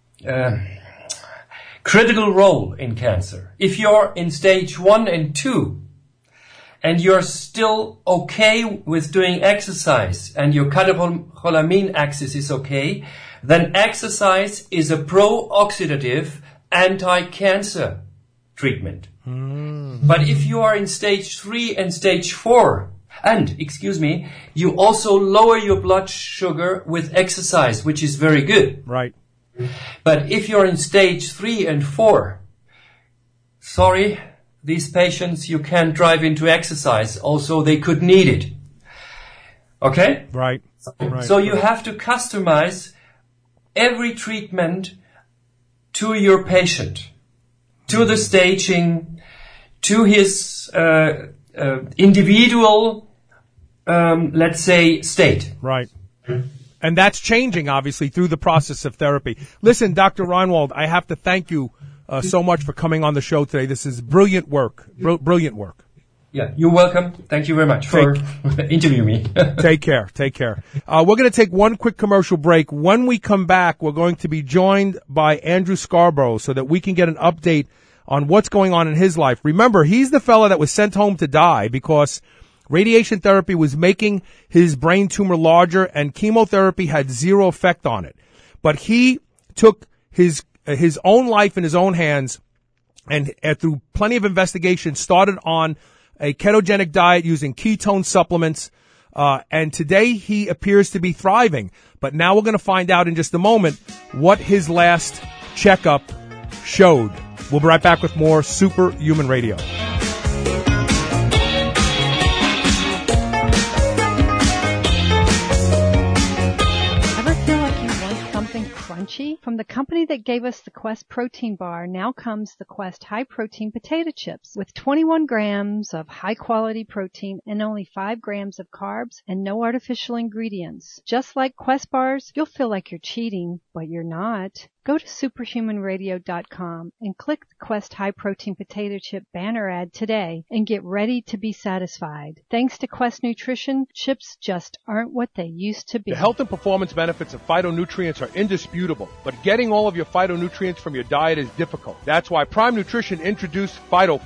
Speaker 4: critical role in cancer. If you're in stage 1 and 2, and you're still okay with doing exercise, and your catecholamine axis is okay, then exercise is a pro-oxidative anti-cancer treatment. But if you are in stage 3 and stage 4, you also lower your blood sugar with exercise, which is very good.
Speaker 1: Right.
Speaker 4: But if you're in stage 3 and 4, sorry, these patients you can't drive into exercise. Also, they could need it. Okay?
Speaker 1: Right.
Speaker 4: So you have to customize every treatment to your patient, to the staging, to his individual, let's say, state.
Speaker 1: Right. And that's changing, obviously, through the process of therapy. Listen, Dr. Reinwald, I have to thank you so much for coming on the show today. This is brilliant work. Brilliant work.
Speaker 4: Yeah, you're welcome. Thank you very much for interviewing me.
Speaker 1: Take care. We're going to take one quick commercial break. When we come back, we're going to be joined by Andrew Scarborough so that we can get an update on what's going on in his life. Remember, he's the fella that was sent home to die because radiation therapy was making his brain tumor larger and chemotherapy had zero effect on it. But he took his own life in his own hands and through plenty of investigation started on a ketogenic diet using ketone supplements. And today he appears to be thriving. But now we're going to find out in just a moment what his last checkup showed. We'll be right back with more Superhuman Radio.
Speaker 2: Crunchy? From the company that gave us the Quest protein bar, now comes the Quest high protein potato chips with 21 grams of high quality protein and only 5 grams of carbs and no artificial ingredients. Just like Quest bars, you'll feel like you're cheating, but you're not. Go to superhumanradio.com and click the Quest High Protein Potato Chip banner ad today and get ready to be satisfied. Thanks to Quest Nutrition, chips just aren't what they used to be.
Speaker 1: The health and performance benefits of phytonutrients are indisputable, but getting all of your phytonutrients from your diet is difficult. That's why Prime Nutrition introduced PhytoForm.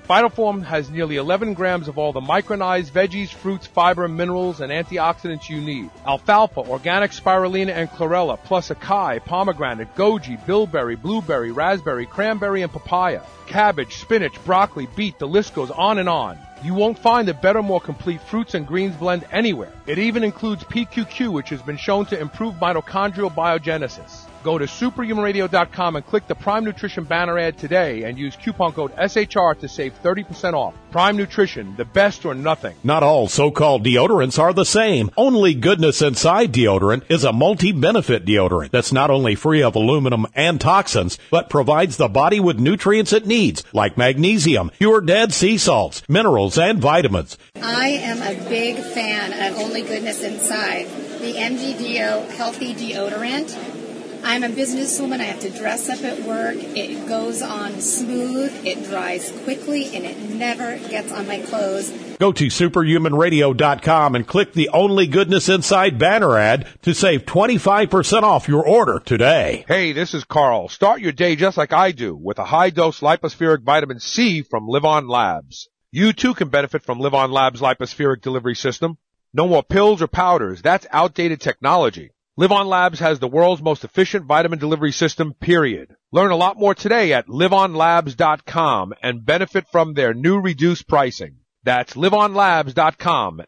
Speaker 1: Phytoform has nearly 11 grams of all the micronized veggies, fruits, fiber, minerals, and antioxidants you need. Alfalfa, organic spirulina and chlorella, plus acai, pomegranate, goji, bilberry, blueberry, raspberry, cranberry, and papaya. Cabbage, spinach, broccoli, beet, the list goes on and on. You won't find a better, more complete fruits and greens blend anywhere. It even includes PQQ, which has been shown to improve mitochondrial biogenesis. Go to superhumanradio.com and click the Prime Nutrition banner ad today and use coupon code SHR to save 30% off. Prime Nutrition, the best or nothing.
Speaker 6: Not all so-called deodorants are the same. Only Goodness Inside deodorant is a multi-benefit deodorant that's not only free of aluminum and toxins, but provides the body with nutrients it needs, like magnesium, pure dead sea salts, minerals, and vitamins.
Speaker 8: I am a big fan of Only Goodness Inside, the MGDO Healthy Deodorant. I'm a businesswoman. I have to dress up at work. It goes on smooth, it dries quickly, and it never gets on my clothes.
Speaker 6: Go to superhumanradio.com and click the Only Goodness Inside banner ad to save 25% off your order today.
Speaker 1: Hey, this is Carl. Start your day just like I do with a high-dose lipospheric vitamin C from Live On Labs. You too can benefit from Live On Labs' lipospheric delivery system. No more pills or powders. That's outdated technology. Live On Labs has the world's most efficient vitamin delivery system, period. Learn a lot more today at liveonlabs.com and benefit from their new reduced pricing. That's liveonlabs.com,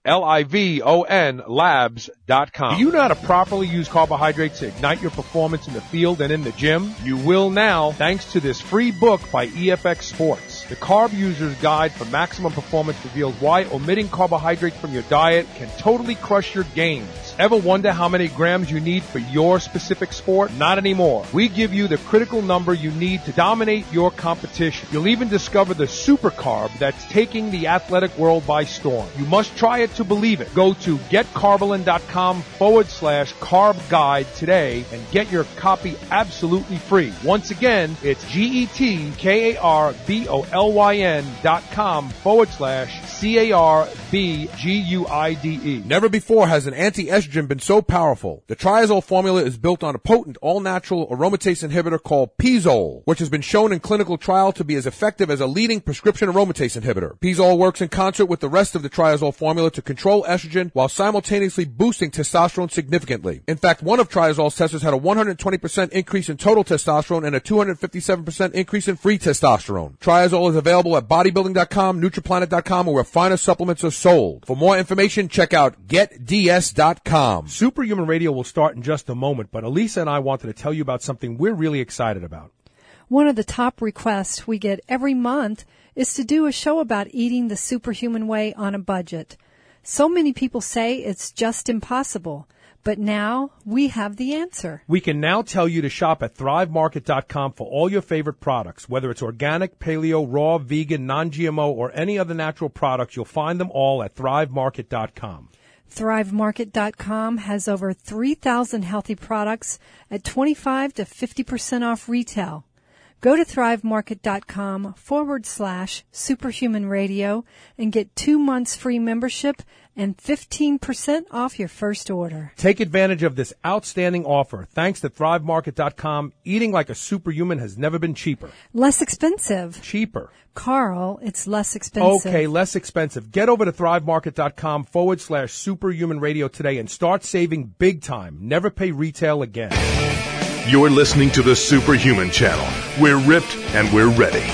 Speaker 1: Livon labs.com. Do you know how to properly use carbohydrates to ignite your performance in the field and in the gym? You will now, thanks to this free book by EFX Sports. The Carb User's Guide for Maximum Performance reveals why omitting carbohydrates from your diet can totally crush your gains. Ever wonder how many grams you need for your specific sport? Not anymore. We give you the critical number you need to dominate your competition. You'll even discover the super carb that's taking the athletic world by storm. You must try it to believe it. Go to getcarbolin.com/carb guide today and get your copy absolutely free. Once again, it's getkarbolin.com/CARBGUIDE. Never before has an anti-estrogen been so powerful. The Triazole formula is built on a potent all-natural aromatase inhibitor called Pizole, which has been shown in clinical trial to be as effective as a leading prescription aromatase inhibitor. Pizole works in concert with the rest of the Triazole formula to control estrogen while simultaneously boosting testosterone significantly. In fact, one of Triazole's testers had a 120% increase in total testosterone and a 257% increase in free testosterone. Triazole is available at bodybuilding.com, nutriplanet.com, or where finer supplements are sold. For more information, check out getds.com. Superhuman Radio will start in just a moment, but Elisa and I wanted to tell you about something we're really excited about.
Speaker 2: One of the top requests we get every month is to do a show about eating the superhuman way on a budget. So many people say it's just impossible, but now we have the answer.
Speaker 1: We can now tell you to shop at ThriveMarket.com for all your favorite products. Whether it's organic, paleo, raw, vegan, non-GMO, or any other natural products, you'll find them all at ThriveMarket.com.
Speaker 2: ThriveMarket.com has over 3,000 healthy products at 25 to 50% off retail. Go to ThriveMarket.com/Superhuman Radio and get 2 months free membership and 15% off your first order.
Speaker 1: Take advantage of this outstanding offer. Thanks to ThriveMarket.com, eating like a superhuman has never been cheaper.
Speaker 2: Less expensive.
Speaker 1: Cheaper.
Speaker 2: Carl, it's less expensive.
Speaker 1: Okay, less expensive. Get over to ThriveMarket.com/Superhuman Radio today and start saving big time. Never pay retail again.
Speaker 3: You're listening to the Superhuman Channel. We're ripped and we're ready.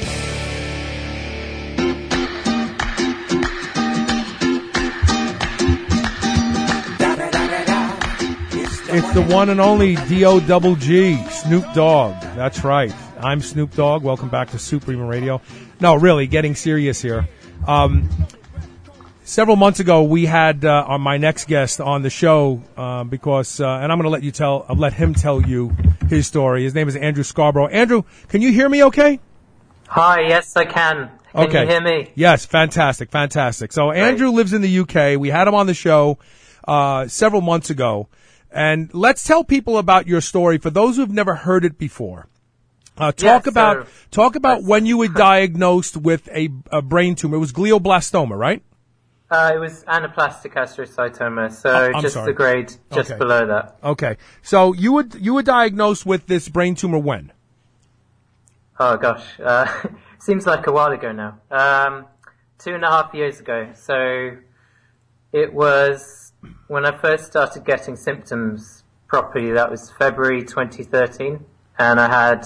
Speaker 1: It's the one and only D-O-double-G, Snoop Dogg. That's right. I'm Snoop Dogg. Welcome back to Superhuman Radio. No, really, getting serious here. Several months ago, we had my next guest on the show because, and I'm going to let him tell you his story. His name is Andrew Scarborough. Andrew, can you hear me okay?
Speaker 10: Hi, yes, I can. Can you hear me?
Speaker 1: Yes, fantastic, fantastic. So Andrew lives in the UK. We had him on the show several months ago. And let's tell people about your story for those who've never heard it before. Talk about when you were diagnosed with a brain tumor. It was glioblastoma, right?
Speaker 10: It was anaplastic astrocytoma, so just the grade just below that.
Speaker 1: Okay. So you were diagnosed with this brain tumor when?
Speaker 10: Oh gosh, seems like a while ago now. 2.5 years ago. So it was when I first started getting symptoms properly. That was February 2013, and I had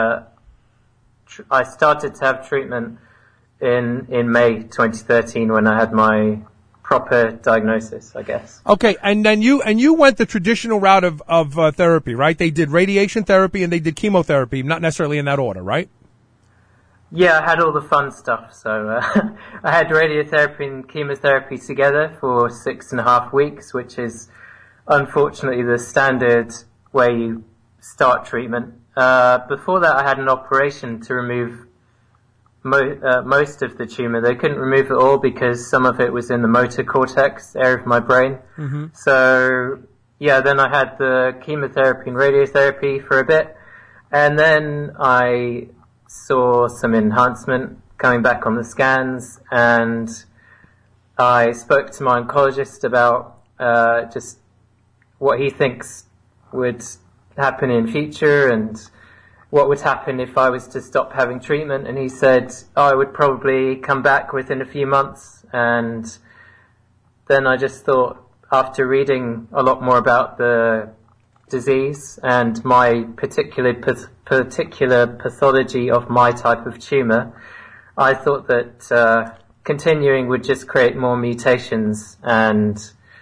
Speaker 10: I started to have treatment in May 2013 when I had my proper diagnosis, I guess.
Speaker 1: Okay, and then you went the traditional route of therapy, right? They did radiation therapy and they did chemotherapy, not necessarily in that order, right?
Speaker 10: Yeah, I had all the fun stuff. So I had radiotherapy and chemotherapy together for 6.5 weeks, which is unfortunately the standard way you start treatment. Before that, I had an operation to remove most of the tumor. They couldn't remove it all because some of it was in the motor cortex area of my brain. Mm-hmm. So, yeah, then I had the chemotherapy and radiotherapy for a bit. And then I saw some enhancement coming back on the scans. And I spoke to my oncologist about just what he thinks would happen in future and what would happen if I was to stop having treatment. And he said, I would probably come back within a few months. And then I just thought, after reading a lot more about the disease and my particular pathology of my type of tumor, I thought that continuing would just create more mutations. And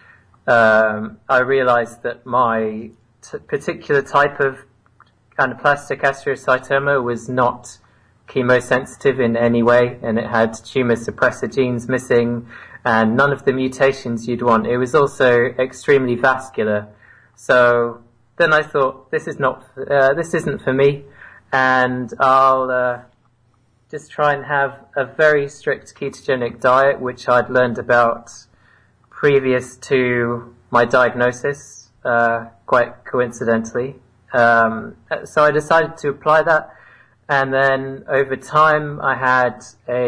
Speaker 10: I realized that my particular type of anaplastic astrocytoma was not chemosensitive in any way, and it had tumor suppressor genes missing and none of the mutations you'd want. It was also extremely vascular. So then I thought, this isn't for me, and I'll just try and have a very strict ketogenic diet, which I'd learned about previous to my diagnosis, quite coincidentally. So I decided to apply that, and then over time I had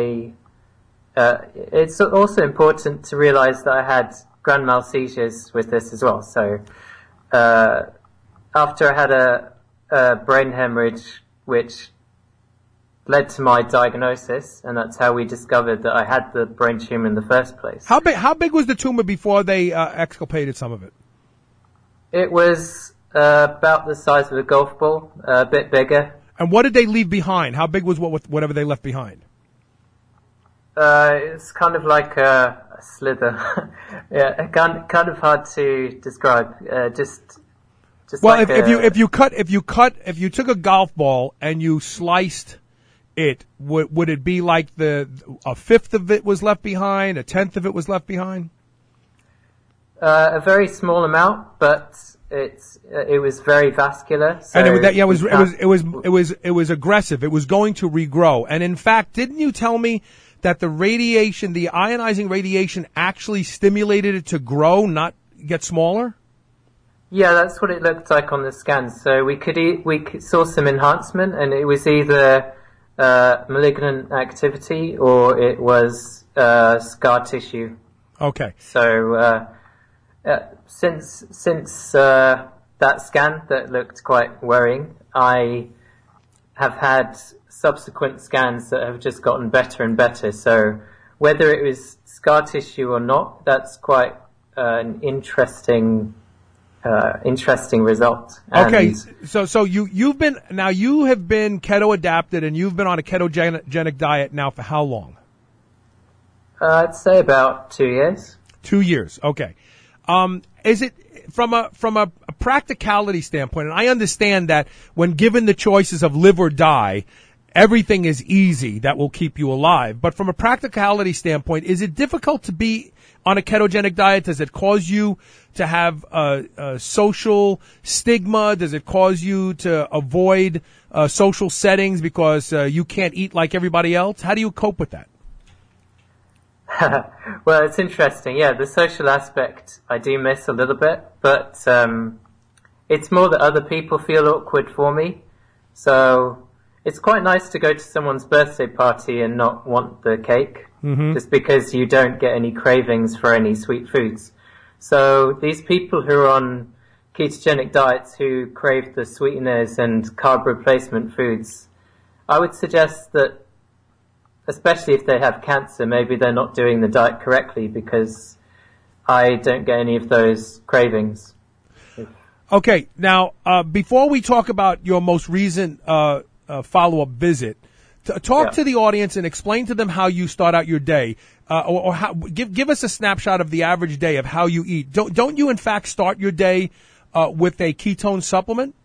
Speaker 10: it's also important to realize that I had grand mal seizures with this as well. So after I had a brain hemorrhage, which led to my diagnosis, and that's how we discovered that I had the brain tumor in the first place.
Speaker 1: How big was the tumor before they exculpated some of it?
Speaker 10: It was about the size of a golf ball, a bit bigger.
Speaker 1: And what did they leave behind? How big was whatever they left behind?
Speaker 10: It's kind of like a slither. Yeah, kind of hard to describe. Just
Speaker 1: well,
Speaker 10: like
Speaker 1: if you took a golf ball and you sliced it, would it be like a fifth of it was left behind, a tenth of it was left behind?
Speaker 10: A very small amount, but it was very vascular. So
Speaker 1: and it was aggressive. It was going to regrow. And in fact, didn't you tell me that the ionizing radiation actually stimulated it to grow, not get smaller?
Speaker 10: Yeah, that's what it looked like on the scans. So we saw some enhancement, and it was either malignant activity or it was scar tissue.
Speaker 1: Okay.
Speaker 10: So since that scan that looked quite worrying, I have had subsequent scans that have just gotten better and better. So whether it was scar tissue or not, that's quite an interesting result.
Speaker 1: Okay, so you have been keto adapted, and you've been on a ketogenic diet now for how long?
Speaker 10: I'd say about 2 years.
Speaker 1: 2 years, okay. Is it from a practicality standpoint? And I understand that when given the choices of live or die, everything is easy that will keep you alive. But from a practicality standpoint, is it difficult to be on a ketogenic diet? Does it cause you to have a social stigma? Does it cause you to avoid social settings because you can't eat like everybody else? How do you cope with that?
Speaker 10: Well, it's interesting. Yeah, the social aspect I do miss a little bit, but it's more that other people feel awkward for me. So it's quite nice to go to someone's birthday party and not want the cake, just because you don't get any cravings for any sweet foods. So these people who are on ketogenic diets who crave the sweeteners and carb replacement foods, I would suggest that especially if they have cancer, maybe they're not doing the diet correctly, because I don't get any of those cravings.
Speaker 1: Okay, now, before we talk about your most recent follow-up visit, talk to the audience and explain to them how you start out your day, or how, give us a snapshot of the average day of how you eat. Don't you, in fact, start your day with a ketone supplement?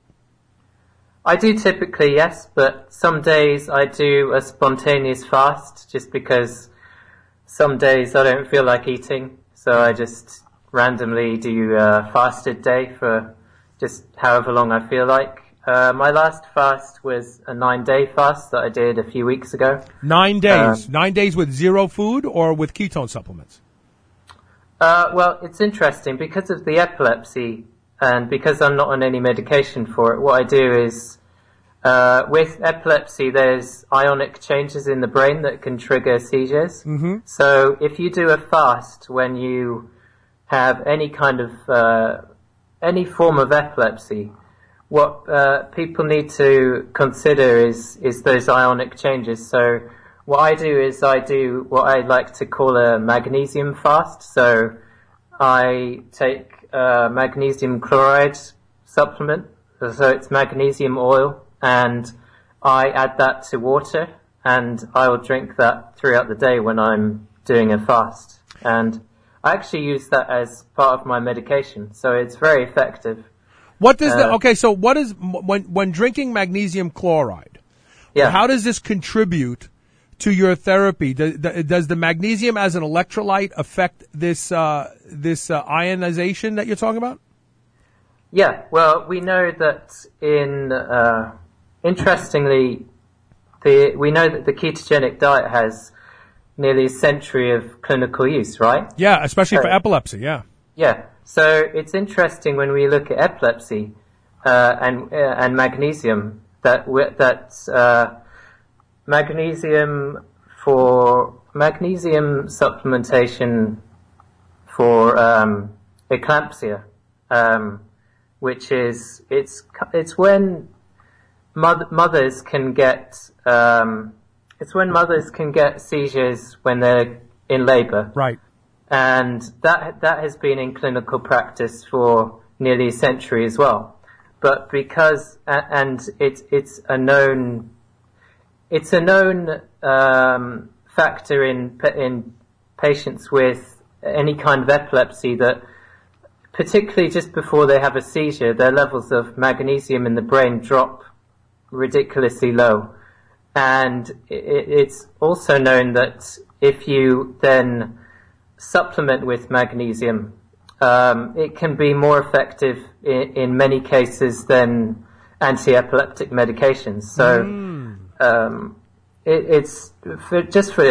Speaker 10: I do typically, yes, but some days I do a spontaneous fast, just because some days I don't feel like eating, so I just randomly do a fasted day for just however long I feel like. My last fast was a 9-day fast that I did a few weeks ago.
Speaker 1: 9 days? 9 days with zero food or with ketone supplements?
Speaker 10: Well, it's interesting because of the epilepsy and because I'm not on any medication for it. What I do is, with epilepsy, there's ionic changes in the brain that can trigger seizures. Mm-hmm. So if you do a fast when you have any kind of, any form of epilepsy, what people need to consider is those ionic changes. So what I do is I do what I like to call a magnesium fast. So I take magnesium chloride supplement, so it's magnesium oil, and I add that to water, and I will drink that throughout the day when I'm doing a fast. And I actually use that as part of my medication, so it's very effective.
Speaker 1: What does so what is, when drinking magnesium chloride, how does this contribute to your therapy? Does the magnesium as an electrolyte affect this ionization that you're talking about?
Speaker 10: Yeah, well, we know that interestingly, we know that the ketogenic diet has nearly a century of clinical use, right?
Speaker 1: Yeah, especially for epilepsy, yeah.
Speaker 10: Yeah. So it's interesting when we look at epilepsy and magnesium that magnesium supplementation for eclampsia, which is it's when mothers can get seizures when they're in labor,
Speaker 1: right?
Speaker 10: And that has been in clinical practice for nearly a century as well. But because it's a known factor in patients with any kind of epilepsy, that particularly just before they have a seizure, their levels of magnesium in the brain drop ridiculously low. And it's also known that if you then supplement with magnesium, it can be more effective in many cases than anti-epileptic medications. So it's for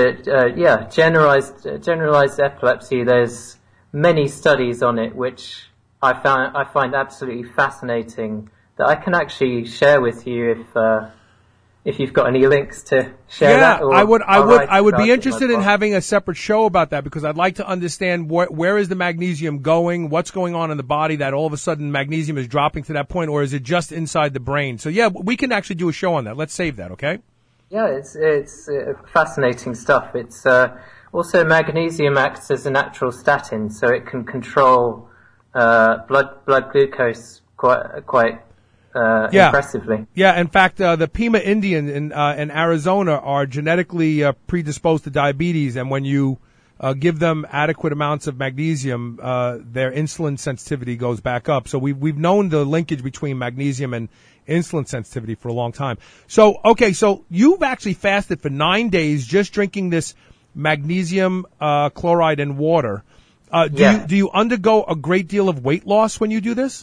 Speaker 10: generalized epilepsy. There's many studies on it, which I find absolutely fascinating, that I can actually share with you if you've got any links to share that.
Speaker 1: Yeah, I would be interested in having a separate show about that, because I'd like to understand where is the magnesium going, what's going on in the body that all of a sudden magnesium is dropping to that point, or is it just inside the brain? So yeah, we can actually do a show on that. Let's save that, okay?
Speaker 10: Yeah, it's fascinating stuff. It's also magnesium acts as a natural statin, so it can control blood glucose quite impressively.
Speaker 1: Yeah, in fact, the Pima Indian in Arizona are genetically predisposed to diabetes, and when you give them adequate amounts of magnesium, their insulin sensitivity goes back up. So we've known the linkage between magnesium and insulin sensitivity for a long time. So, okay, so you've actually fasted for 9 days just drinking this magnesium chloride and water. Do you undergo a great deal of weight loss when you do this?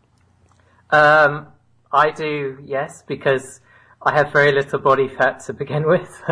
Speaker 10: I do, yes, because I have very little body fat to begin with.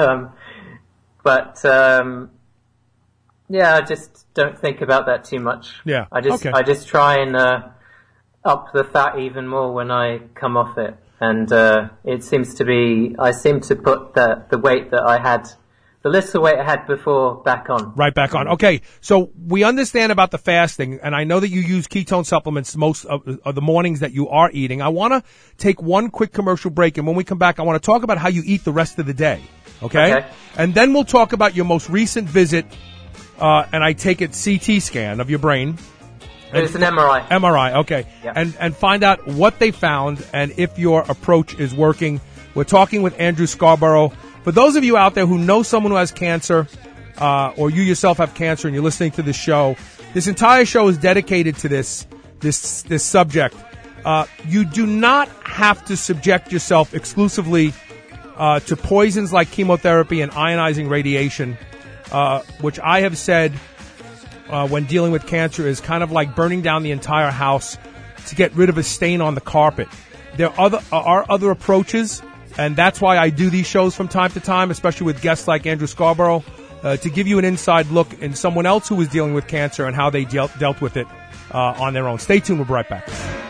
Speaker 10: I just don't think about that too much.
Speaker 1: Yeah.
Speaker 10: I just try and up the fat even more when I come off it. And it seems to be, I seem to put the weight that I had, the the little weight I had before back on.
Speaker 1: Right back on. Okay, so we understand about the fasting, and I know that you use ketone supplements most of the mornings that you are eating. I want to take one quick commercial break, and when we come back, I want to talk about how you eat the rest of the day. Okay? And then we'll talk about your most recent visit, and I take it CT scan of your brain.
Speaker 10: It's an MRI.
Speaker 1: MRI, okay.
Speaker 10: Yeah.
Speaker 1: And find out what they found and if your approach is working. We're talking with Andrew Scarborough. For those of you out there who know someone who has cancer, or you yourself have cancer and you're listening to this show, this entire show is dedicated to this subject. You do not have to subject yourself exclusively to poisons like chemotherapy and ionizing radiation, which I have said when dealing with cancer is kind of like burning down the entire house to get rid of a stain on the carpet. There are other approaches, and that's why I do these shows from time to time, especially with guests like Andrew Scarborough, to give you an inside look in someone else who was dealing with cancer and how they dealt with it on their own. Stay tuned. We'll be right back.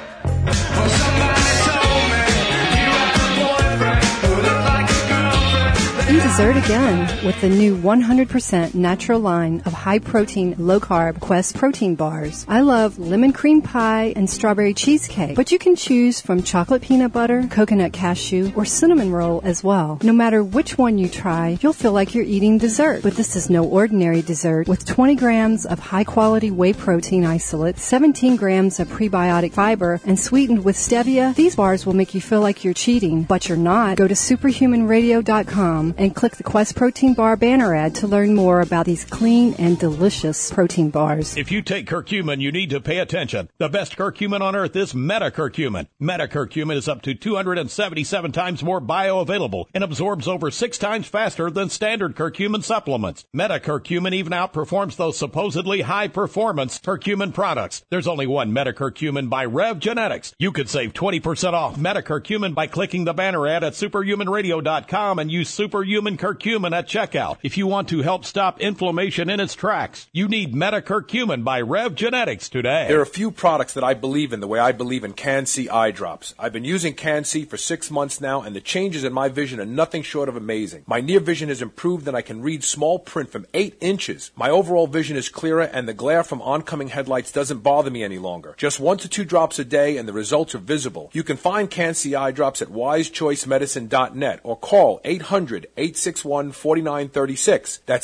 Speaker 2: Eat dessert again with the new 100% natural line of high-protein, low-carb Quest protein bars. I love lemon cream pie and strawberry cheesecake, but you can choose from chocolate peanut butter, coconut cashew, or cinnamon roll as well. No matter which one you try, you'll feel like you're eating dessert. But this is no ordinary dessert. With 20 grams of high-quality whey protein isolate, 17 grams of prebiotic fiber, and sweetened with stevia, these bars will make you feel like you're cheating, but you're not. Go to superhumanradio.com and click the Quest Protein Bar banner ad to learn more about these clean and delicious protein bars.
Speaker 6: If you take curcumin, you need to pay attention. The best curcumin on earth is metacurcumin. Metacurcumin is up to 277 times more bioavailable and absorbs over 6 times faster than standard curcumin supplements. Metacurcumin even outperforms those supposedly high-performance curcumin products. There's only one metacurcumin by Rev Genetics. You could save 20% off metacurcumin by clicking the banner ad at superhumanradio.com and use superhuman curcumin at checkout. If you want to help stop inflammation in its tracks, you need metacurcumin by Rev Genetics today.
Speaker 9: There are a few products that I believe in the way I believe in Can-C eye drops. I've been using Can-C for 6 months now, and the changes in my vision are nothing short of amazing. My near vision has improved, and I can read small print from 8 inches. My overall vision is clearer, and the glare from oncoming headlights doesn't bother me any longer. Just 1 to 2 drops a day, and the results are visible. You can find Can-C eye drops at wisechoicemedicine.net or call 800-861-4936. That's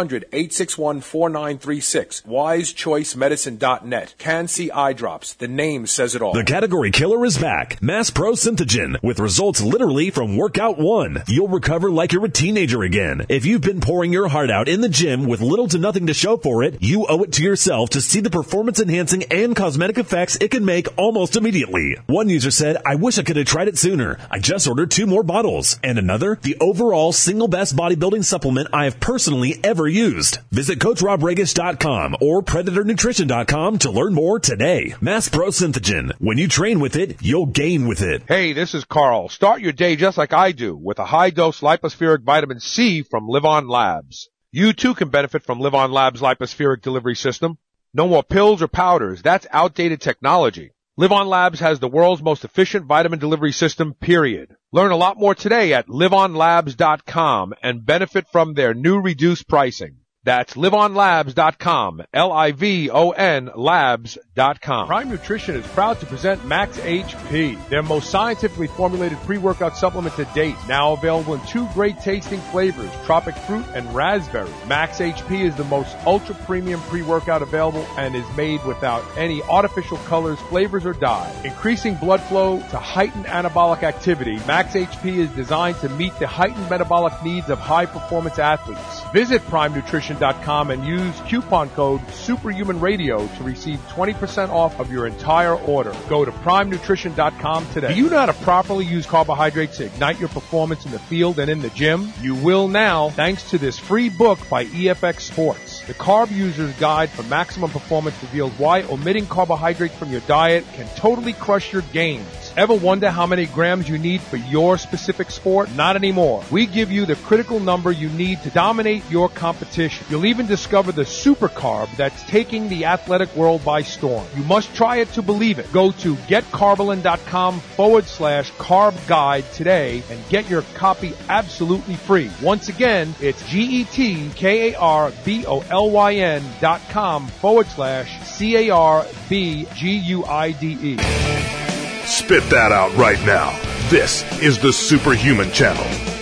Speaker 9: 800-861-4936. wisechoicemedicine.net. Can-C eye drops. The name says it all.
Speaker 5: The category killer is back. Mass Pro Synthogen, with results literally from workout 1. You'll recover like you're a teenager again. If you've been pouring your heart out in the gym with little to nothing to show for it, you owe it to yourself to see the performance-enhancing and cosmetic effects it can make almost immediately. One user said, "I wish I could have tried it sooner. I just ordered 2 more bottles." And another, "The overall single best bodybuilding supplement I have personally ever used." Visit CoachRobRegas.com or PredatorNutrition.com to learn more today. Mass Pro Synthogen. When you train with it, you'll gain with it.
Speaker 11: Hey, this is Carl. Start your day just like I do with a high-dose lipospheric vitamin C from LivOn Labs. You too can benefit from LivOn Labs' lipospheric delivery system. No more pills or powders. That's outdated technology. LivOn Labs has the world's most efficient vitamin delivery system, period. Learn a lot more today at livonlabs.com and benefit from their new reduced pricing. That's livonlabs.com, Livon labs.com. Prime Nutrition is proud to present Max HP, their most scientifically formulated pre-workout supplement to date. Now available in 2 great tasting flavors, tropic fruit and raspberry. Max HP is the most ultra-premium pre-workout available and is made without any artificial colors, flavors, or dye. Increasing blood flow to heighten anabolic activity, Max HP is designed to meet the heightened metabolic needs of high-performance athletes. Visit PrimeNutrition.com and use coupon code SuperhumanRadio to receive 20% off of your entire order. Go to PrimeNutrition.com today. Do you know how to properly use carbohydrates to ignite your performance in the field and in the gym? You will now, thanks to this free book by EFX Sports. The Carb User's Guide for Maximum Performance reveals why omitting carbohydrates from your diet can totally crush your gains. Ever wonder how many grams you need for your specific sport? Not anymore. We give you the critical number you need to dominate your competition. You'll even discover the super carb that's taking the athletic world by storm. You must try it to believe it. Go to getcarbolin.com/carb guide today and get your copy absolutely free. Once again, it's getkarbolin.com/CARBGUIDE.
Speaker 3: Spit that out right now. This is the Superhuman Channel.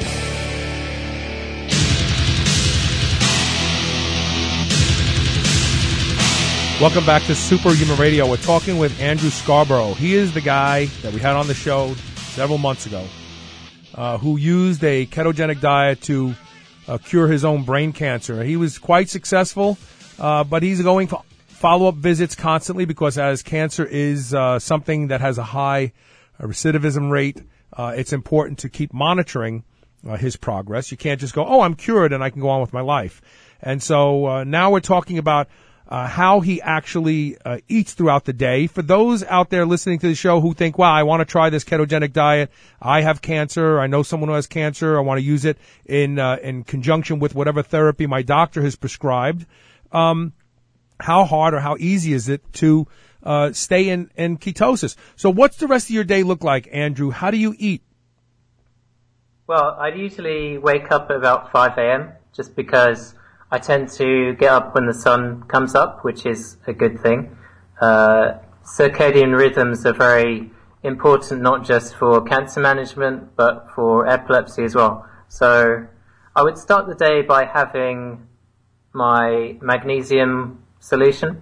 Speaker 1: Welcome back to Superhuman Radio. We're talking with Andrew Scarborough. He is the guy that we had on the show several months ago who used a ketogenic diet to cure his own brain cancer. He was quite successful, but he's going for follow-up visits constantly because as cancer is something that has a high recidivism rate, it's important to keep monitoring his progress. You can't just go, oh, I'm cured and I can go on with my life. And so now we're talking about how he actually eats throughout the day. For those out there listening to the show who think, wow, I want to try this ketogenic diet. I have cancer. I know someone who has cancer. I want to use it in conjunction with whatever therapy my doctor has prescribed. How hard or how easy is it to stay in ketosis? So what's the rest of your day look like, Andrew? How do you eat?
Speaker 10: Well, I usually wake up at about 5 a.m. just because I tend to get up when the sun comes up, which is a good thing. Circadian rhythms are very important, not just for cancer management, but for epilepsy as well. So I would start the day by having my magnesium solution,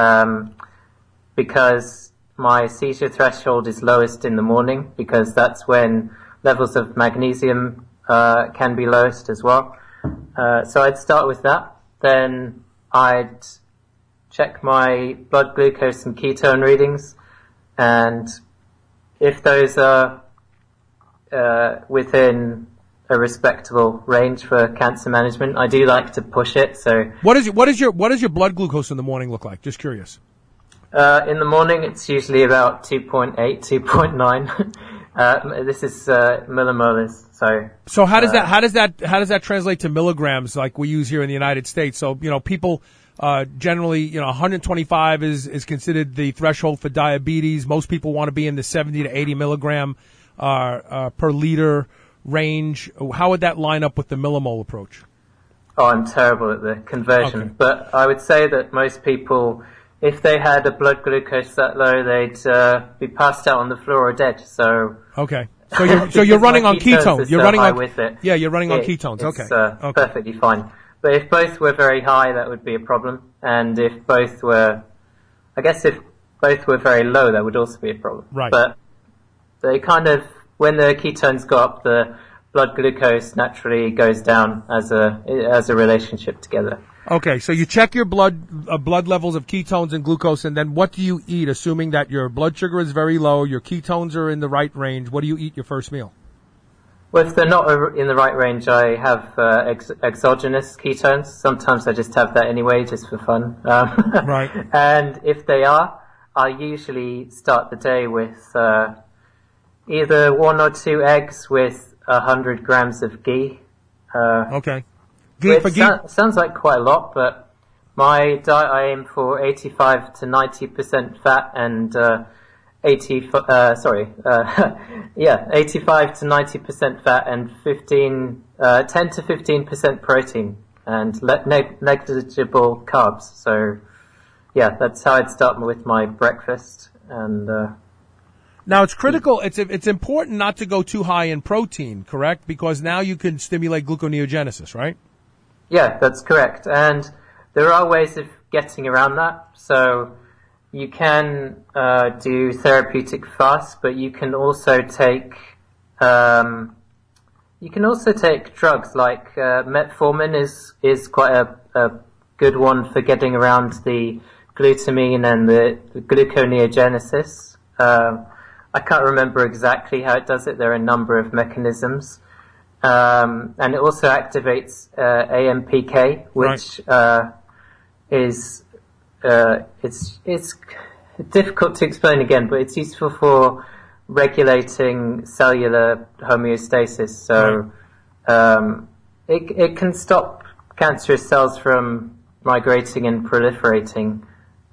Speaker 10: because my seizure threshold is lowest in the morning, because that's when levels of magnesium can be lowest as well. So I'd start with that. Then I'd check my blood glucose and ketone readings, and if those are within a respectable range for cancer management, I do like to push it. So
Speaker 1: what does your blood glucose in the morning look like? Just curious.
Speaker 10: In the morning, it's usually about 2.8, 2.9. This is millimolars. So
Speaker 1: how does that translate to milligrams like we use here in the United States? So people generally 125 is considered the threshold for diabetes. Most people want to be in the 70 to 80 milligram per liter range. How would that line up with the millimole approach?
Speaker 10: Oh, I'm terrible at the conversion,
Speaker 1: okay.
Speaker 10: But I would say that most people, if they had a blood glucose that low, they'd be passed out on the floor or dead. So
Speaker 1: okay, so you're running on ketones. You're running on
Speaker 10: with it.
Speaker 1: Yeah, you're running on ketones.
Speaker 10: It's,
Speaker 1: okay,
Speaker 10: perfectly fine. But if both were very high, that would be a problem. And if both were very low, that would also be a problem.
Speaker 1: Right.
Speaker 10: But they kind of, when the ketones go up, the blood glucose naturally goes down as a relationship together.
Speaker 1: Okay, so you check your blood levels of ketones and glucose, and then what do you eat, assuming that your blood sugar is very low, your ketones are in the right range? What do you eat your first meal?
Speaker 10: Well, if they're not in the right range, I have exogenous ketones. Sometimes I just have that anyway, just for fun.
Speaker 1: Right.
Speaker 10: And if they are, I usually start the day with either 1 or 2 eggs with 100 grams of ghee.
Speaker 1: Okay.
Speaker 10: Sounds like quite a lot, but my diet, I aim for 85 to 90% fat and 85 to 90% fat and 10 to 15% protein and negligible carbs. So yeah, that's how I'd start with my breakfast. And
Speaker 1: now it's critical. It's important not to go too high in protein, correct? Because now you can stimulate gluconeogenesis, right?
Speaker 10: Yeah, that's correct. And there are ways of getting around that. So you can do therapeutic fasts, but you can also take drugs like metformin is quite a good one for getting around the glutamine and the gluconeogenesis. I can't remember exactly how it does it. There are a number of mechanisms. And it also activates AMPK, which is it's difficult to explain again, but it's useful for regulating cellular homeostasis. So it can stop cancerous cells from migrating and proliferating,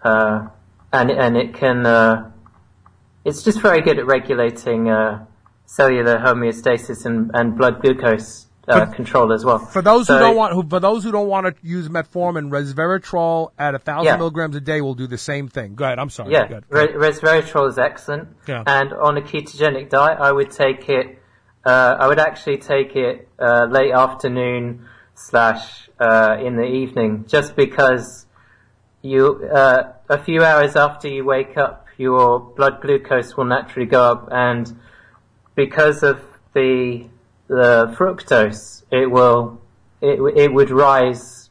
Speaker 10: and it can. It's just very good at regulating cellular homeostasis and blood glucose control as well.
Speaker 1: For those who don't want to use metformin, resveratrol at 1,000 milligrams a day will do the same thing. Go ahead. I'm sorry.
Speaker 10: Yeah, resveratrol is excellent. Yeah. And on a ketogenic diet, I would take it. I would actually take it late afternoon / in the evening, just because you a few hours after you wake up, your blood glucose will naturally go up, and because of the fructose, it would rise.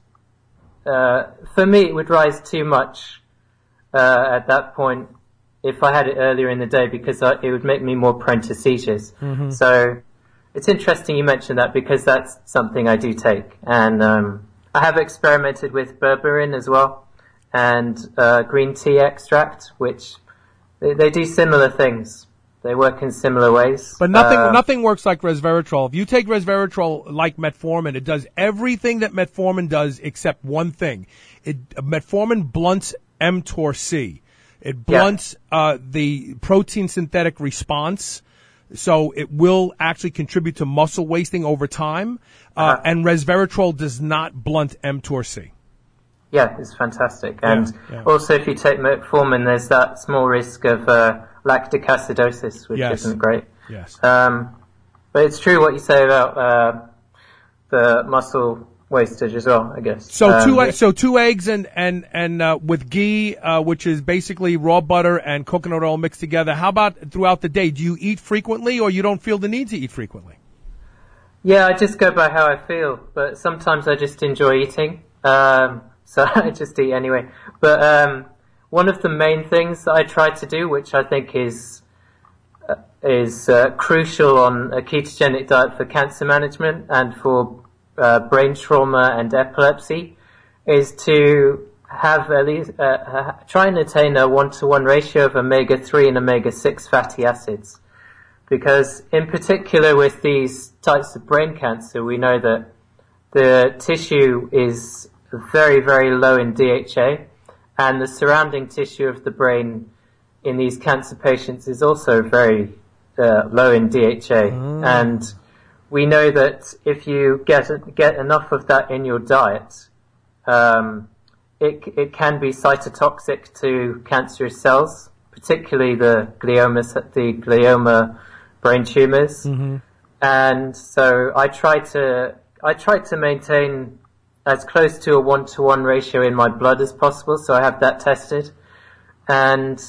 Speaker 10: For me, it would rise too much at that point if I had it earlier in the day, because it would make me more prone to seizures. Mm-hmm. So it's interesting you mentioned that, because that's something I do take, and I have experimented with berberine as well, and green tea extract, which they do similar things. They work in similar ways.
Speaker 1: But nothing works like resveratrol. If you take resveratrol like metformin, it does everything that metformin does except one thing. Metformin blunts mTOR-C. It blunts the protein synthetic response, so it will actually contribute to muscle wasting over time. And resveratrol does not blunt mTOR-C.
Speaker 10: Yeah, it's fantastic. And also, if you take metformin, there's that small risk of lactic acidosis, which isn't great.
Speaker 1: Yes.
Speaker 10: But it's true what you say about the muscle wastage as well, I guess.
Speaker 1: So two eggs and with ghee, which is basically raw butter and coconut oil mixed together. How about throughout the day? Do you eat frequently, or you don't feel the need to eat frequently?
Speaker 10: Yeah, I just go by how I feel, but sometimes I just enjoy eating. So I just eat anyway. But one of the main things that I try to do, which I think is crucial on a ketogenic diet for cancer management and for brain trauma and epilepsy, is to have at least try and attain a 1-to-1 ratio of omega-3 and omega-6 fatty acids. Because in particular with these types of brain cancer, we know that the tissue is very, very low in DHA, and the surrounding tissue of the brain in these cancer patients is also very low in DHA. And we know that if you get enough of that in your diet, it can be cytotoxic to cancerous cells, particularly the glioma brain tumors. Mm-hmm. And so I try to maintain as close to a 1-to-1 ratio in my blood as possible, so I have that tested. And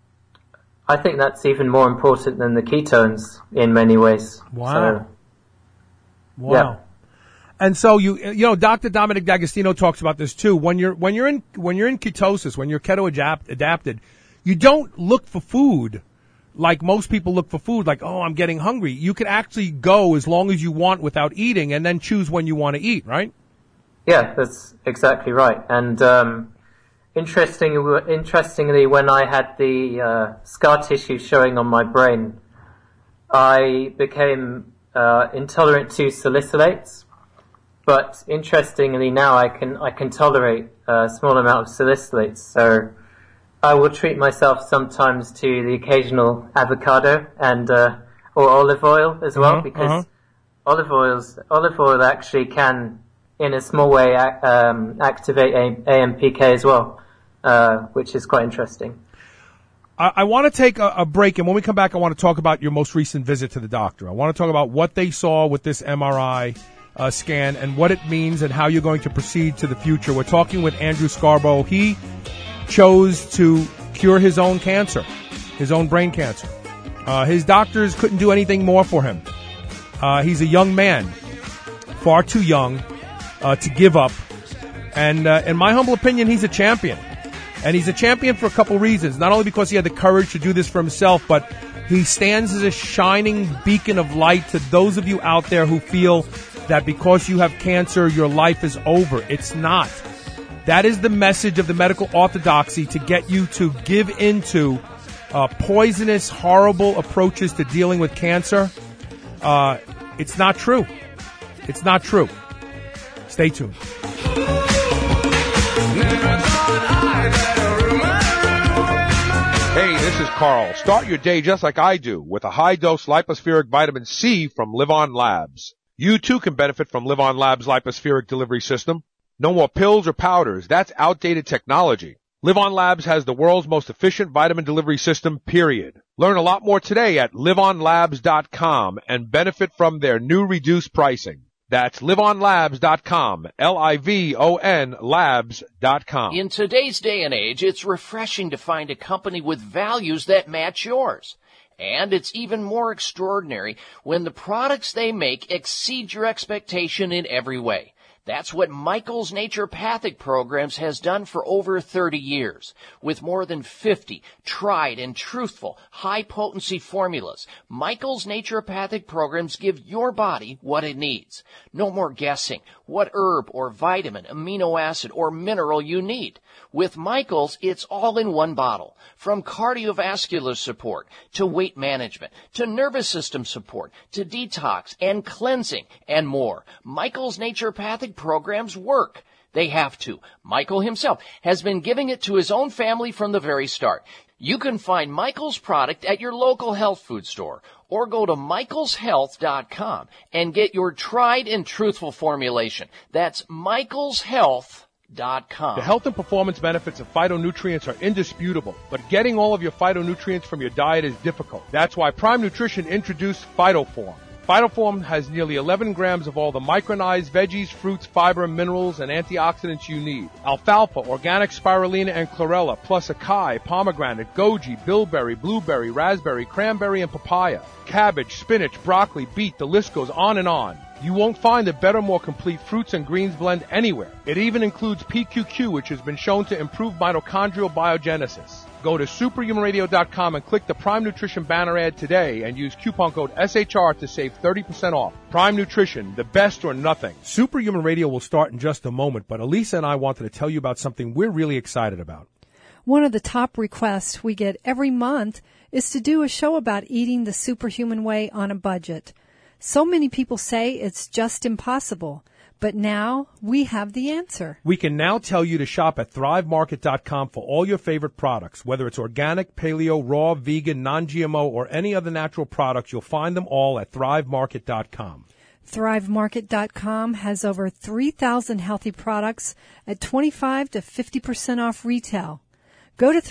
Speaker 10: I think that's even more important than the ketones in many ways.
Speaker 1: Wow.
Speaker 10: So,
Speaker 1: wow.
Speaker 10: Yeah.
Speaker 1: And so you know, Dr. Dominic D'Agostino talks about this too. When you're in ketosis, when you're keto adapted, you don't look for food like most people look for food, like, oh, I'm getting hungry. You can actually go as long as you want without eating, and then choose when you want to eat, right?
Speaker 10: Yeah, that's exactly right. And interestingly, when I had the scar tissue showing on my brain, I became intolerant to salicylates. But interestingly, now I can tolerate a small amount of salicylates. So I will treat myself sometimes to the occasional avocado and or olive oil as well, because olive oil actually can, in a small way, activate AMPK as well, which is quite interesting.
Speaker 1: I want to take a break, and when we come back, I want to talk about your most recent visit to the doctor. I want to talk about what they saw with this MRI scan and what it means and how you're going to proceed to the future. We're talking with Andrew Scarborough. He chose to cure his own cancer, his own brain cancer. His doctors couldn't do anything more for him. He's a young man, far too young to give up. And in my humble opinion, he's a champion. And he's a champion for a couple reasons. Not only because he had the courage to do this for himself, but he stands as a shining beacon of light to those of you out there who feel that because you have cancer, your life is over. It's not. That is the message of the medical orthodoxy, to get you to give into poisonous, horrible approaches to dealing with cancer. It's not true. It's not true. Stay tuned.
Speaker 11: Hey, this is Carl. Start your day just like I do with a high-dose lipospheric vitamin C from Live On Labs. You too can benefit from Live On Labs' lipospheric delivery system. No more pills or powders. That's outdated technology. Live On Labs has the world's most efficient vitamin delivery system, period. Learn a lot more today at liveonlabs.com and benefit from their new reduced pricing. That's liveonlabs.com, L-I-V-O-N labs.com.
Speaker 7: In today's day and age, it's refreshing to find a company with values that match yours. And it's even more extraordinary when the products they make exceed your expectation in every way. That's what Michael's Naturopathic Programs has done for over 30 years. With more than 50 tried and truthful, high-potency formulas, Michael's Naturopathic Programs give your body what it needs. No more guessing what herb or vitamin, amino acid, or mineral you need. With Michael's, it's all in one bottle. From cardiovascular support, to weight management, to nervous system support, to detox and cleansing, and more. Michael's Naturopathic Programs work. They have to. Michael himself has been giving it to his own family from the very start. You can find Michael's product at your local health food store, or go to michaelshealth.com and get your tried and truthful formulation. That's michaelshealth.com.
Speaker 11: The health and performance benefits of phytonutrients are indisputable, but getting all of your phytonutrients from your diet is difficult. That's why Prime Nutrition introduced PhytoForm. PhytoForm has nearly 11 grams of all the micronized veggies, fruits, fiber, minerals, and antioxidants you need. Alfalfa, organic spirulina, and chlorella, plus acai, pomegranate, goji, bilberry, blueberry, raspberry, cranberry, and papaya. Cabbage, spinach, broccoli, beet, the list goes on and on. You won't find a better, more complete fruits and greens blend anywhere. It even includes PQQ, which has been shown to improve mitochondrial biogenesis. Go to superhumanradio.com and click the Prime Nutrition banner ad today and use coupon code SHR to save 30% off. Prime Nutrition, the best or nothing.
Speaker 1: Superhuman Radio will start in just a moment, but Elisa and I wanted to tell you about something we're really excited about.
Speaker 2: One of the top requests we get every month is to do a show about eating the superhuman way on a budget. So many people say it's just impossible, but now we have the answer.
Speaker 1: We can now tell you to shop at ThriveMarket.com for all your favorite products. Whether it's organic, paleo, raw, vegan, non-GMO, or any other natural products, you'll find them all at ThriveMarket.com.
Speaker 2: ThriveMarket.com has over 3,000 healthy products at 25 to 50% off retail. Go to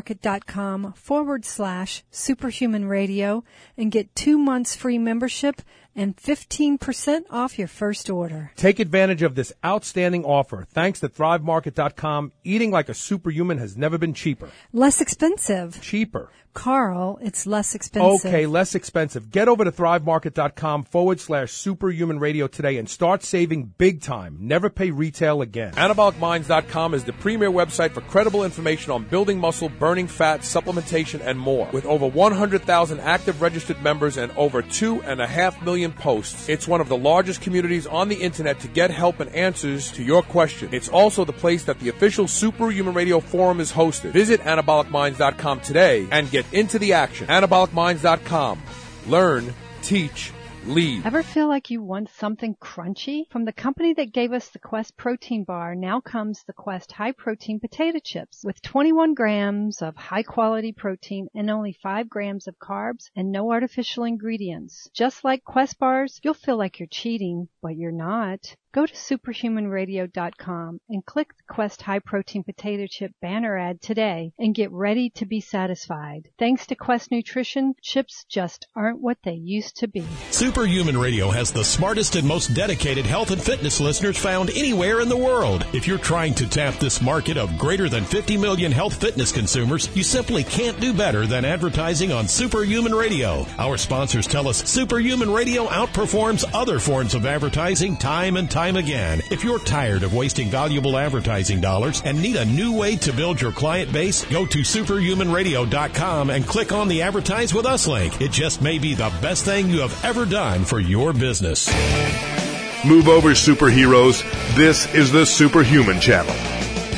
Speaker 2: ThriveMarket.com/Superhuman Radio and get 2 months free membership and 15% off your first order.
Speaker 1: Take advantage of this outstanding offer. Thanks to ThriveMarket.com, eating like a superhuman has never been cheaper.
Speaker 2: Less expensive.
Speaker 1: Cheaper.
Speaker 2: Carl, it's less expensive.
Speaker 1: Okay, less expensive. Get over to ThriveMarket.com/Superhuman Radio today and start saving big time. Never pay retail again. AnabolicMinds.com is the premier website for credible information on building muscle, burning fat, supplementation, and more. With over 100,000 active registered members and over 2.5 million posts, it's one of the largest communities on the internet to get help and answers to your questions. It's also the place that the official Superhuman Radio forum is hosted. Visit AnabolicMinds.com today and get into the action. AnabolicMinds.com. Learn, teach, lead.
Speaker 12: Ever feel like you want something crunchy? From the company that gave us the Quest protein bar, now comes the Quest high protein potato chips with 21 grams of high quality protein and only 5 grams of carbs and no artificial ingredients. Just like Quest bars, you'll feel like you're cheating, but you're not. Go to superhumanradio.com and click the Quest High Protein Potato Chip banner ad today and get ready to be satisfied. Thanks to Quest Nutrition, chips just aren't what they used to be.
Speaker 5: Superhuman Radio has the smartest and most dedicated health and fitness listeners found anywhere in the world. If you're trying to tap this market of greater than 50 million health fitness consumers, you simply can't do better than advertising on Superhuman Radio. Our sponsors tell us Superhuman Radio outperforms other forms of advertising time and time again. If you're tired of wasting valuable advertising dollars and need a new way to build your client base, go to superhumanradio.com and click on the Advertise With Us link. It just may be the best thing you have ever done for your business.
Speaker 3: Move over, superheroes. This is the Superhuman Channel.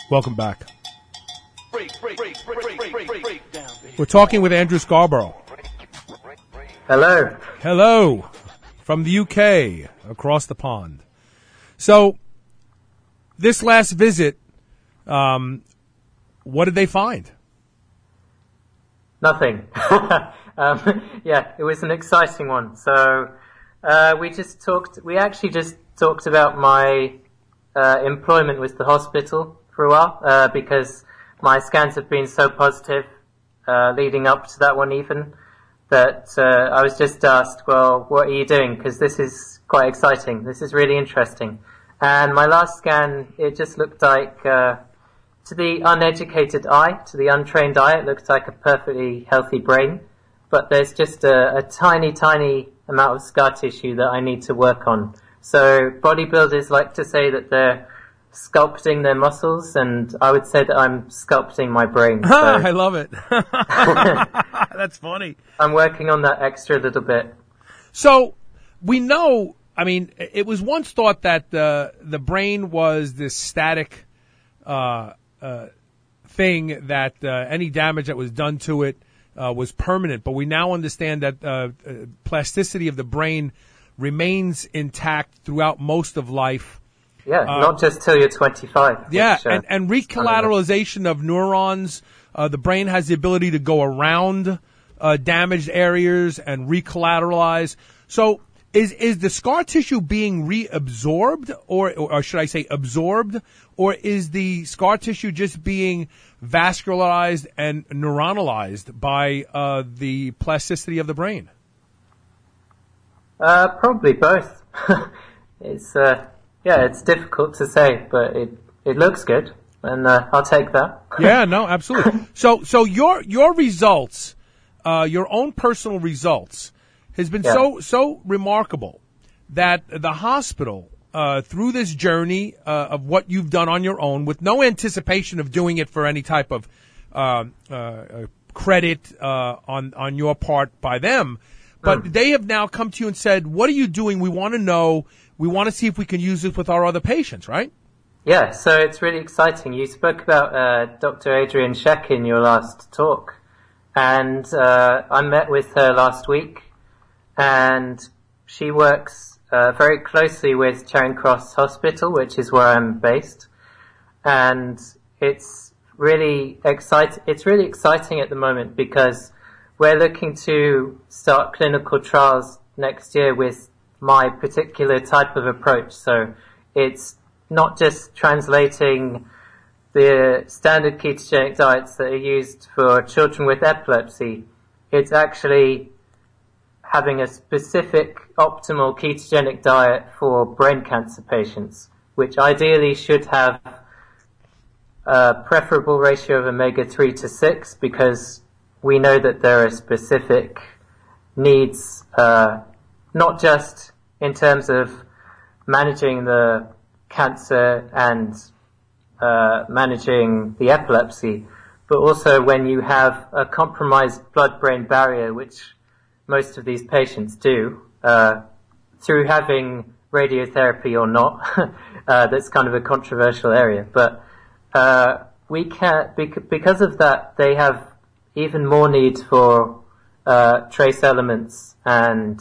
Speaker 1: Welcome back. We're talking with Andrew Scarborough.
Speaker 10: Hello.
Speaker 1: Hello. From the UK, across the pond. So, this last visit, what did they find?
Speaker 10: Nothing. Yeah, it was an exciting one. So, we actually just talked about my employment with the hospital for a while, because my scans have been so positive, leading up to that one even, that I was just asked, well, what are you doing? Because this is quite exciting. This is really interesting. And my last scan, it just looked like, to the uneducated eye, to the untrained eye, it looked like a perfectly healthy brain. But there's just a tiny, tiny amount of scar tissue that I need to work on. So bodybuilders like to say that they're sculpting their muscles, and I would say that I'm sculpting my brain. So
Speaker 1: I love it. That's funny.
Speaker 10: I'm working on that extra little bit.
Speaker 1: So we know, I mean, it was once thought that the brain was this static thing that any damage that was done to it was permanent, but we now understand that plasticity of the brain remains intact throughout most of life.
Speaker 10: Yeah, not just till you're 25.
Speaker 1: Yeah,
Speaker 10: which,
Speaker 1: and recollateralization of neurons. The brain has the ability to go around damaged areas and recollateralize. So is the scar tissue being reabsorbed, or should I say absorbed, or is the scar tissue just being vascularized and neuronalized by the plasticity of the brain?
Speaker 10: Probably both. It's difficult to say, but it looks good, and I'll take that.
Speaker 1: Yeah, no, absolutely. So your results, your own personal results, has been so remarkable that the hospital, through this journey of what you've done on your own, with no anticipation of doing it for any type of credit on your part by them, but they have now come to you and said, "What are you doing? We want to know. We want to see if we can use this with our other patients," right?
Speaker 10: Yeah, so it's really exciting. You spoke about Dr. Adrienne Scheck in your last talk, and I met with her last week, and she works very closely with Charing Cross Hospital, which is where I'm based, and it's really exciting at the moment because we're looking to start clinical trials next year with my particular type of approach. So it's not just translating the standard ketogenic diets that are used for children with epilepsy. It's actually having a specific optimal ketogenic diet for brain cancer patients, which ideally should have a preferable ratio of omega-3 to 6, because we know that there are specific needs, not just in terms of managing the cancer and managing the epilepsy, but also when you have a compromised blood-brain barrier, which most of these patients do, through having radiotherapy or not. That's kind of a controversial area, but we can't, because of that, they have even more need for trace elements and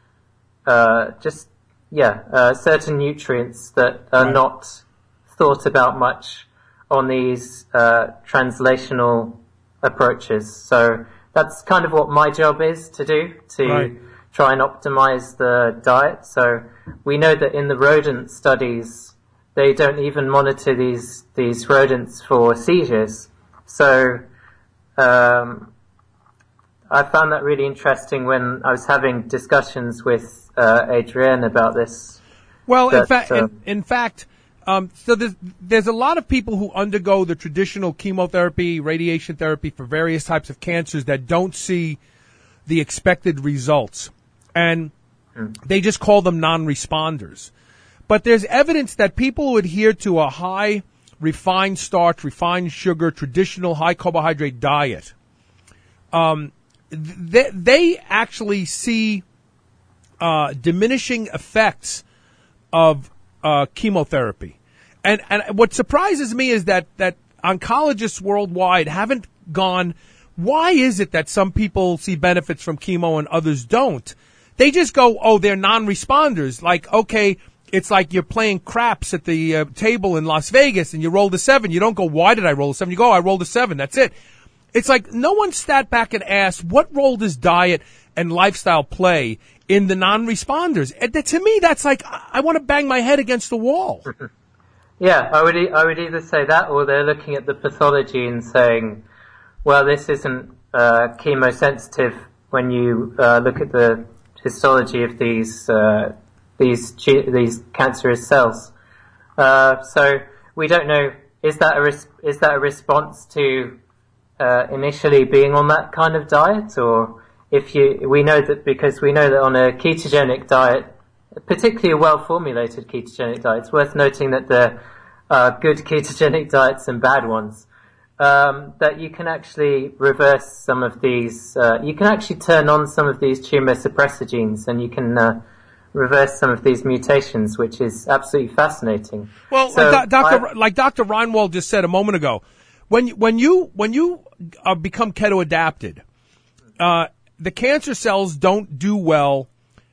Speaker 10: certain nutrients that are not thought about much on these translational approaches. So that's kind of what my job is to do, to try and optimize the diet. So we know that in the rodent studies, they don't even monitor these rodents for seizures. So I found that really interesting when I was having discussions with Adrienne about this.
Speaker 1: Well, in fact, so there's a lot of people who undergo the traditional chemotherapy, radiation therapy for various types of cancers that don't see the expected results, and they just call them non-responders. But there's evidence that people who adhere to a high refined starch, refined sugar, traditional high carbohydrate diet, they actually see diminishing effects of chemotherapy. And what surprises me is that oncologists worldwide haven't gone, why is it that some people see benefits from chemo and others don't? They just go, oh, they're non-responders. Like, okay, it's like you're playing craps at the table in Las Vegas and you roll the 7. You don't go, why did I roll the 7? You go, I rolled a 7. That's it. It's like no one sat back and asked, what role does diet and lifestyle play in the non-responders? And to me, that's like, I want to bang my head against the wall.
Speaker 10: Yeah, I would either say that, or they're looking at the pathology and saying, well, this isn't chemosensitive when you look at the histology of these cancerous cells. So we don't know, is that a response to initially being on that kind of diet, or we know that on a ketogenic diet, particularly a well-formulated ketogenic diet, it's worth noting that there are good ketogenic diets and bad ones, that you can actually reverse some of these, you can actually turn on some of these tumor suppressor genes, and you can reverse some of these mutations, which is absolutely fascinating.
Speaker 1: Well, so like Dr. Reinwald just said a moment ago, when you become keto adapted, the cancer cells don't do well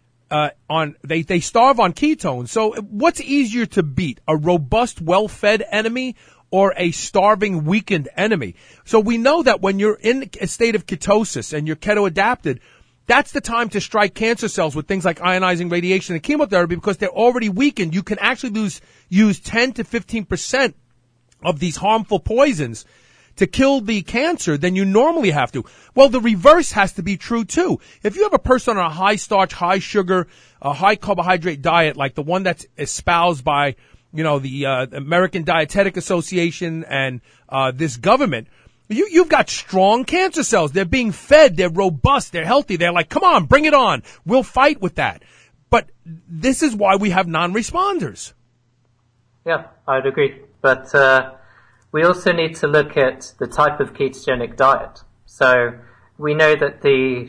Speaker 1: they starve on ketones. So what's easier to beat, a robust, well-fed enemy or a starving, weakened enemy? So we know that when you're in a state of ketosis and you're keto adapted, that's the time to strike cancer cells with things like ionizing radiation and chemotherapy, because they're already weakened. You can actually use 10 to 15% of these harmful poisons to kill the cancer than you normally have to. Well, the reverse has to be true too. If you have a person on a high starch, high sugar, high carbohydrate diet, like the one that's espoused by, the American Dietetic Association and this government, you've got strong cancer cells. They're being fed. They're robust. They're healthy. They're like, come on, bring it on. We'll fight with that. But this is why we have non-responders.
Speaker 10: Yeah, I'd agree. But we also need to look at the type of ketogenic diet. So we know that the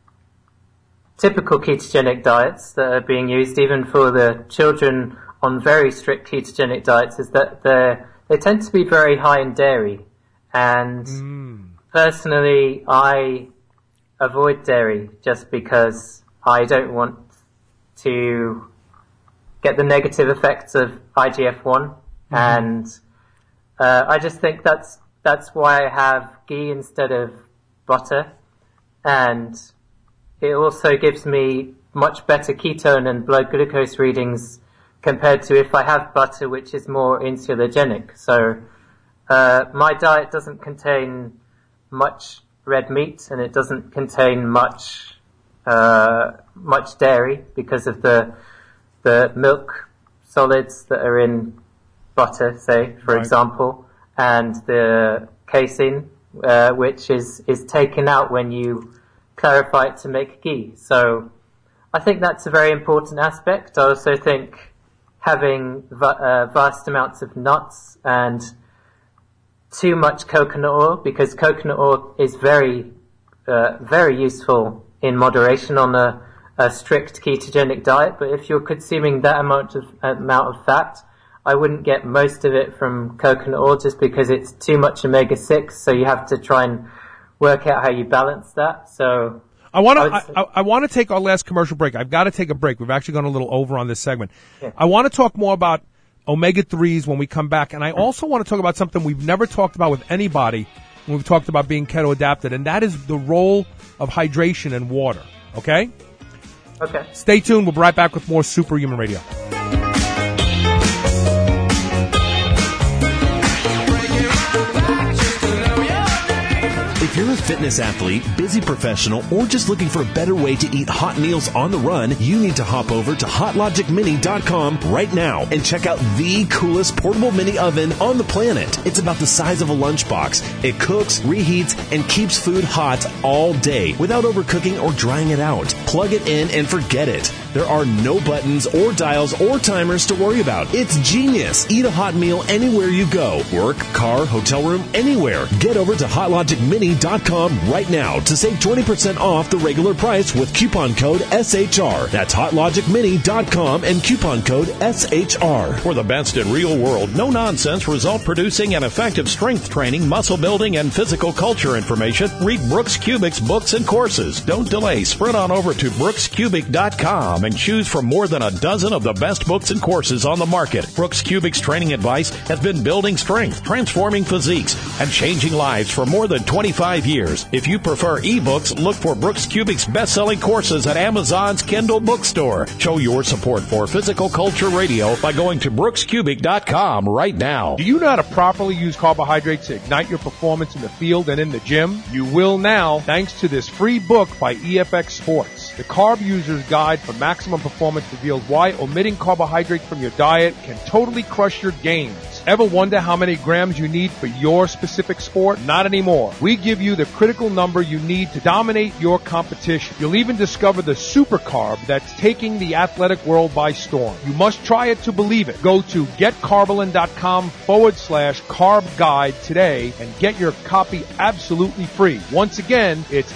Speaker 10: typical ketogenic diets that are being used, even for the children on very strict ketogenic diets, is that they tend to be very high in dairy. And personally, I avoid dairy just because I don't want to get the negative effects of IGF-1. And I just think that's why I have ghee instead of butter, and it also gives me much better ketone and blood glucose readings compared to if I have butter, which is more insulinogenic. So my diet doesn't contain much red meat, and it doesn't contain much dairy because of the milk solids that are in butter, say, for example, and the casein, which is taken out when you clarify it to make ghee. So I think that's a very important aspect. I also think having vast amounts of nuts and too much coconut oil, because coconut oil is very, very useful in moderation on a strict ketogenic diet. But if you're consuming that amount of fat, I wouldn't get most of it from coconut oil just because it's too much omega-6, so you have to try and work out how you balance that. So I want to take our last commercial break. I've got to take a break. We've actually gone a little over on this segment. Yeah. I want to talk more about omega-3s when we come back, and I also want to talk about something we've never talked about with anybody when we've talked about being keto adapted, and that is the role of hydration and water. Okay? Okay.
Speaker 1: Stay tuned. We'll be right back with more Superhuman Radio.
Speaker 5: If you're a fitness athlete, busy professional, or just looking for a better way to eat hot meals on the run, you need to hop over to HotLogicMini.com right now and check out the coolest portable mini oven on the planet. It's about the size of a lunchbox. It cooks, reheats, and keeps food hot all day without overcooking or drying it out. Plug it in and forget it. There are no buttons or dials or timers to worry about. It's genius. Eat a hot meal anywhere you go. Work, car, hotel room, anywhere. Get over to hotlogicmini.com right now to save 20% off the regular price with coupon code SHR. That's hotlogicmini.com and coupon code SHR.
Speaker 6: For the best in real world, no nonsense, result producing and effective strength training, muscle building, and physical culture information, read Brooks Kubik's books and courses. Don't delay. Sprint on over to brookskubik.com and choose from more than a dozen of the best books and courses on the market. Brooks Kubik's training advice has been building strength, transforming physiques, and changing lives for more than 25 years. If you prefer ebooks, look for Brooks Kubik's best-selling courses at Amazon's Kindle bookstore. Show your support for Physical Culture Radio by going to brookskubik.com right now.
Speaker 11: Do you know how to properly use carbohydrates to ignite your performance in the field and in the gym? You will now, thanks to this free book by EFX Sports. The Carb User's Guide for Maximum Performance reveals why omitting carbohydrates from your diet can totally crush your gains. Ever wonder how many grams you need for your specific sport? Not anymore. We give you the critical number you need to dominate your competition. You'll even discover the super carb that's taking the athletic world by storm. You must try it to believe it. Go to getcarbolyn.com/carb guide today and get your copy absolutely free. Once again, it's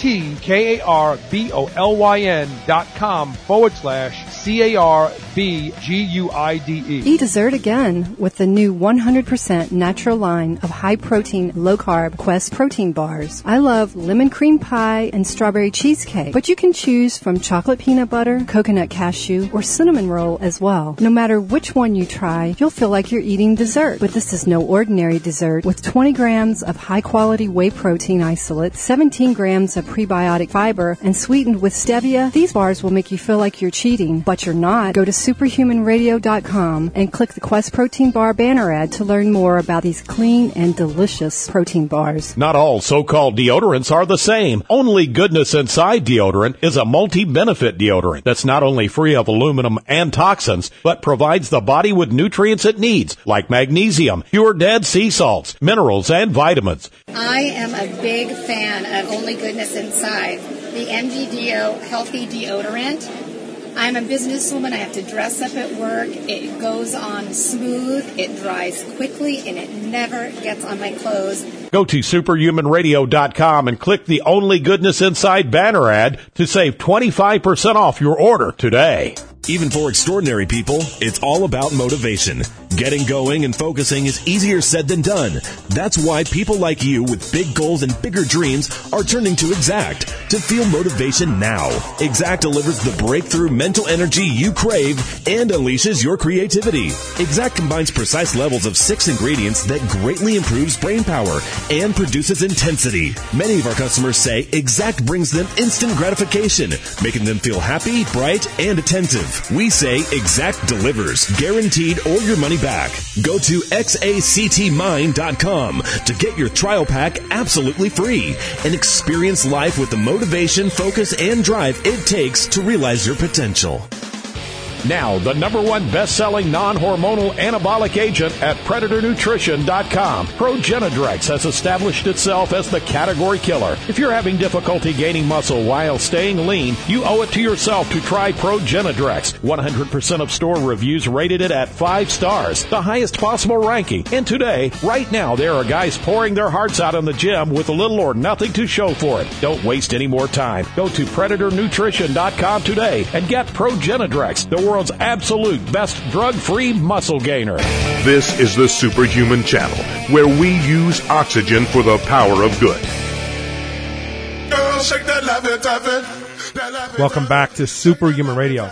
Speaker 11: GETKARBOLYN.com/CARBGUIDE.
Speaker 13: Eat dessert again with the new 100% natural line of high-protein, low-carb Quest protein bars. I love lemon cream pie and strawberry cheesecake, but you can choose from chocolate peanut butter, coconut cashew, or cinnamon roll as well. No matter which one you try, you'll feel like you're eating dessert. But this is no ordinary dessert. With 20 grams of high-quality whey protein isolate, 17 grams of prebiotic fiber, and sweetened with stevia, these bars will make you feel like you're cheating, but you're not. Go to superhumanradio.com and click the Quest protein bar banner ad to learn more about these clean and delicious protein bars.
Speaker 6: Not all so-called deodorants are the same. Only Goodness Inside deodorant is a multi-benefit deodorant that's not only free of aluminum and toxins, but provides the body with nutrients it needs, like magnesium, pure dead sea salts, minerals, and vitamins.
Speaker 8: I am a big fan of Only Goodness Inside, the MGDO Healthy Deodorant. I'm a businesswoman. I have to dress up at work. It goes on smooth, it dries quickly, and it never gets on my clothes.
Speaker 6: Go to superhumanradio.com and click the Only Goodness Inside banner ad to save 25% off your order today.
Speaker 5: Even for extraordinary people, it's all about motivation. Getting going and focusing is easier said than done. That's why people like you with big goals and bigger dreams are turning to Exact to feel motivation now. Exact delivers the breakthrough mental energy you crave and unleashes your creativity. Exact combines precise levels of 6 ingredients that greatly improves brain power and produces intensity. Many of our customers say Exact brings them instant gratification, making them feel happy, bright, and attentive. We say Exact delivers, guaranteed or your money back. Go to xactmind.com to get your trial pack absolutely free and experience life with the motivation, focus, and drive it takes to realize your potential.
Speaker 6: Now, the #1 best-selling non-hormonal anabolic agent at PredatorNutrition.com. Progenadrex has established itself as the category killer. If you're having difficulty gaining muscle while staying lean, you owe it to yourself to try Progenadrex. 100% of store reviews rated it at 5 stars, the highest possible ranking. And today, right now, there are guys pouring their hearts out in the gym with little or nothing to show for it. Don't waste any more time. Go to PredatorNutrition.com today and get Progenadrex, the world's absolute best drug-free muscle gainer.
Speaker 3: This is the Superhuman Channel, where we use oxygen for the power of good.
Speaker 1: Welcome back to Superhuman Radio.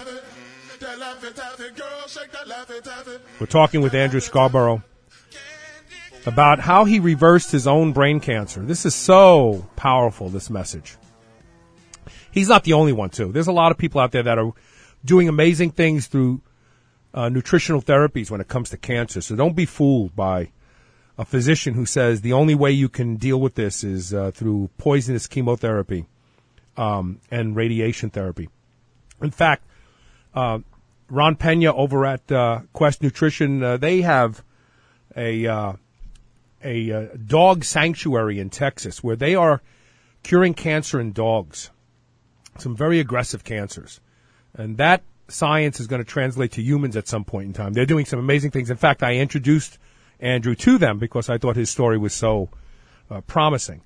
Speaker 1: We're talking with Andrew Scarborough about how he reversed his own brain cancer. This is so powerful, this message. He's not the only one, too. There's a lot of people out there that are doing amazing things through nutritional therapies when it comes to cancer. So don't be fooled by a physician who says the only way you can deal with this is through poisonous chemotherapy and radiation therapy. In fact, Ron Pena over at Quest Nutrition, they have a dog sanctuary in Texas where they are curing cancer in dogs, some very aggressive cancers. And that science is going to translate to humans at some point in time. They're doing some amazing things. In fact, I introduced Andrew to them because I thought his story was so promising.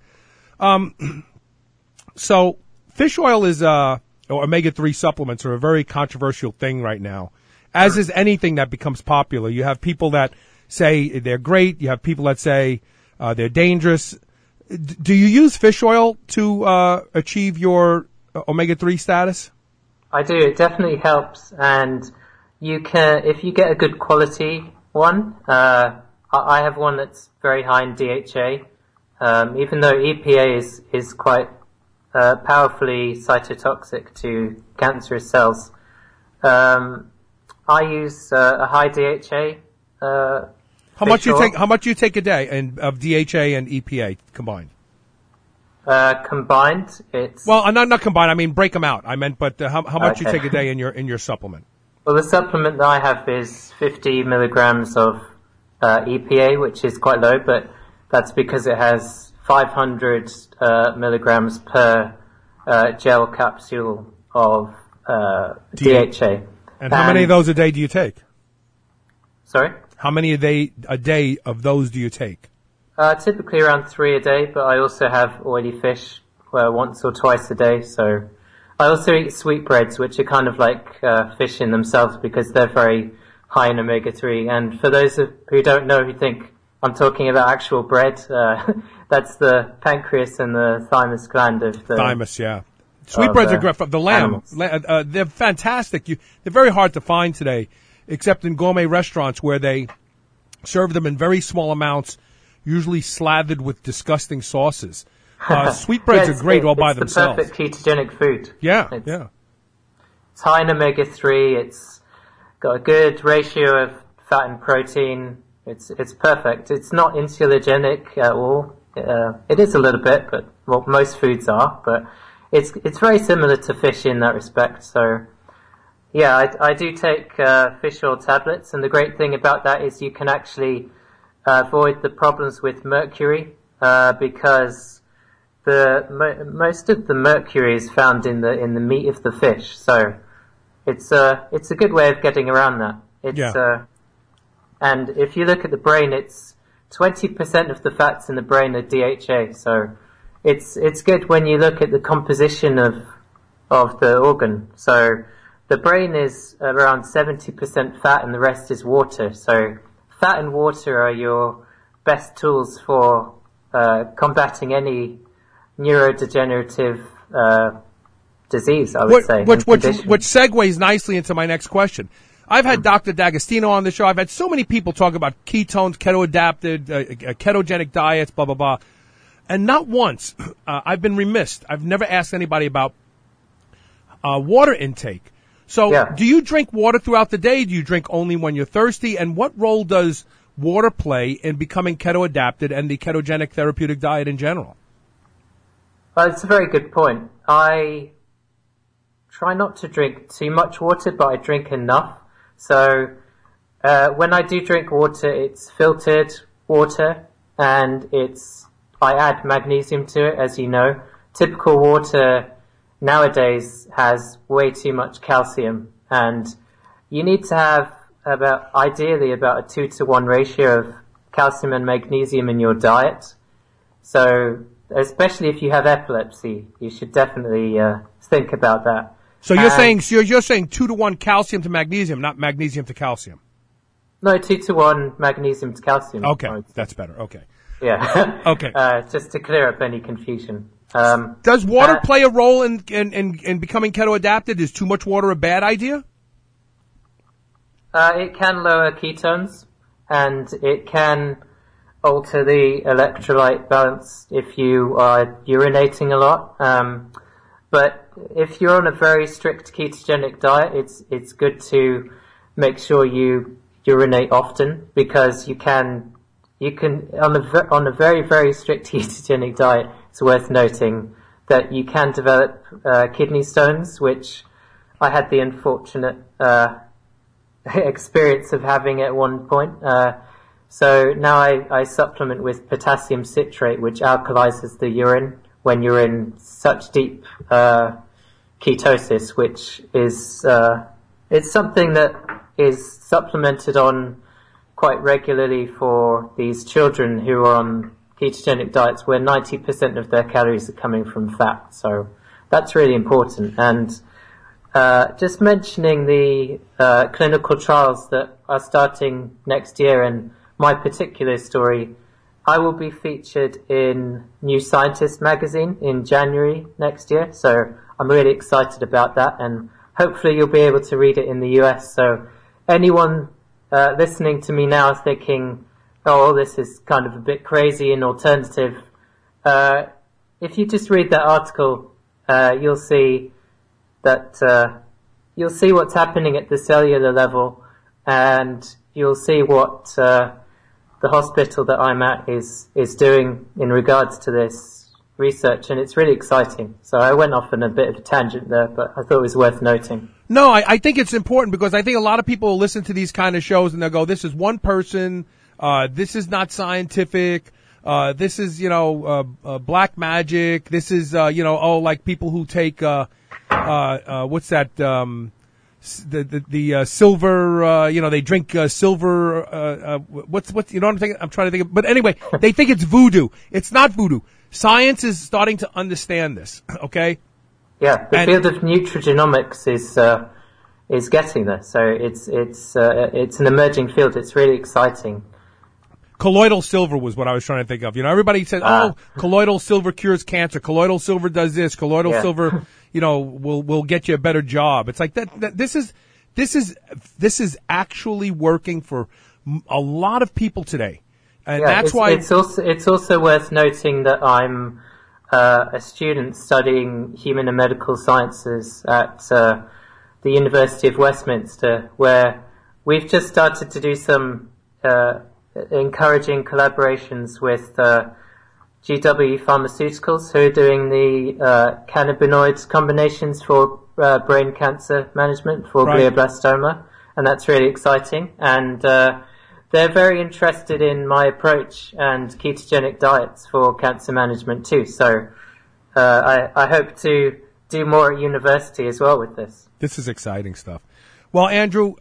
Speaker 1: So fish oil is, or omega-3 supplements are a very controversial thing right now, as is anything that becomes popular. You have people that say they're great. You have people that say they're dangerous. Do you use fish oil to achieve your omega-3 status?
Speaker 10: I do. It definitely helps. And you can, if you get a good quality one, I have one that's very high in DHA. Even though EPA is quite powerfully cytotoxic to cancerous cells, I use a high DHA.
Speaker 1: How much you take a day of DHA and EPA combined?
Speaker 10: Combined, it's
Speaker 1: not combined. I mean, break them out. I meant, but how much you take a day in your supplement?
Speaker 10: Well, the supplement that I have is 50 milligrams of EPA, which is quite low, but that's because it has 500 milligrams per gel capsule of DHA.
Speaker 1: And how many of those a day do you take?
Speaker 10: Sorry?
Speaker 1: How many a day of those do you take?
Speaker 10: Typically around 3 a day, but I also have oily fish once or twice a day. So I also eat sweetbreads, which are kind of like fish in themselves because they're very high in omega-3. And for those who don't know, who think I'm talking about actual bread, that's the pancreas and the thymus gland of the...
Speaker 1: Thymus, yeah. Sweetbreads are great. The lamb, they're fantastic. They're very hard to find today, except in gourmet restaurants where they serve them in very small amounts, usually slathered with disgusting sauces. Sweetbreads are great all by themselves.
Speaker 10: It's the perfect ketogenic food.
Speaker 1: Yeah,
Speaker 10: It's high in omega-3. It's got a good ratio of fat and protein. It's perfect. It's not insulinogenic at all. It is a little bit, but most foods are. But it's very similar to fish in that respect. So, yeah, I do take fish oil tablets, and the great thing about that is you can actually avoid the problems with mercury because most of the mercury is found in the meat of the fish. So it's a good way of getting around that. And if you look at the brain, it's 20% of the fats in the brain are DHA. So it's good when you look at the composition of the organ. So the brain is around 70% fat and the rest is water. So fat and water are your best tools for combating any neurodegenerative disease, I would say.
Speaker 1: Which segues nicely into my next question. I've had Dr. D'Agostino on the show. I've had so many people talk about ketones, keto-adapted, ketogenic diets, blah, blah, blah. And not once, I've been remiss. I've never asked anybody about water intake. So do you drink water throughout the day? Do you drink only when you're thirsty? And what role does water play in becoming keto-adapted and the ketogenic therapeutic diet in general?
Speaker 10: It's a very good point. I try not to drink too much water, but I drink enough. So when I do drink water, it's filtered water, and I add magnesium to it, as you know. Typical water nowadays has way too much calcium, and you need to have ideally about a 2-to-1 ratio of calcium and magnesium in your diet. So especially if you have epilepsy, you should definitely think about that.
Speaker 1: So you're saying 2-to-1 calcium to magnesium, not magnesium to calcium.
Speaker 10: No, 2-to-1 magnesium to calcium.
Speaker 1: Okay, that's better. Okay.
Speaker 10: Yeah.
Speaker 1: Okay.
Speaker 10: Just to clear up any confusion.
Speaker 1: Does water play a role in becoming keto-adapted? Is too much water a bad idea?
Speaker 10: It can lower ketones, and it can alter the electrolyte balance if you are urinating a lot. But if you're on a very strict ketogenic diet, it's good to make sure you urinate often, because you can on a very, very strict ketogenic diet, it's worth noting that you can develop kidney stones, which I had the unfortunate experience of having at one point. So now I supplement with potassium citrate, which alkalizes the urine when you're in such deep ketosis, which is it's something that is supplemented on quite regularly for these children who are on ketogenic diets where 90% of their calories are coming from fat. So that's really important. And just mentioning the clinical trials that are starting next year and my particular story, I will be featured in New Scientist magazine in January next year. So I'm really excited about that, and hopefully you'll be able to read it in the US. So anyone listening to me now thinking, oh, this is kind of a bit crazy and alternative, if you just read that article, you'll see that you'll see what's happening at the cellular level, and you'll see what the hospital that I'm at is doing in regards to this research, and it's really exciting. So I went off on a bit of a tangent there, but I thought it was worth noting.
Speaker 1: No, I think it's important because I think a lot of people will listen to these kind of shows and they'll go, this is one person, this is not scientific, this is, black magic, this is, like people who take, what's that, the silver, they drink silver, what's what I'm thinking? I'm trying to think of, but anyway, they think it's voodoo. It's not voodoo. Science is starting to understand this, okay?
Speaker 10: Yeah, the field of nutrigenomics is getting there. So it's an emerging field. It's really exciting.
Speaker 1: Colloidal silver was what I was trying to think of. Everybody says, colloidal silver cures cancer. Colloidal silver does this. Colloidal silver, will get you a better job. It's like that this is actually working for a lot of people today. And that's why
Speaker 10: it's also worth noting that I'm a student studying human and medical sciences at the University of Westminster, where we've just started to do some encouraging collaborations with GW Pharmaceuticals, who are doing the cannabinoids combinations for brain cancer management for glioblastoma, and that's really exciting. And they're very interested in my approach and ketogenic diets for cancer management too. So I hope to do more at university as well with this.
Speaker 1: This is exciting stuff. Well, Andrew,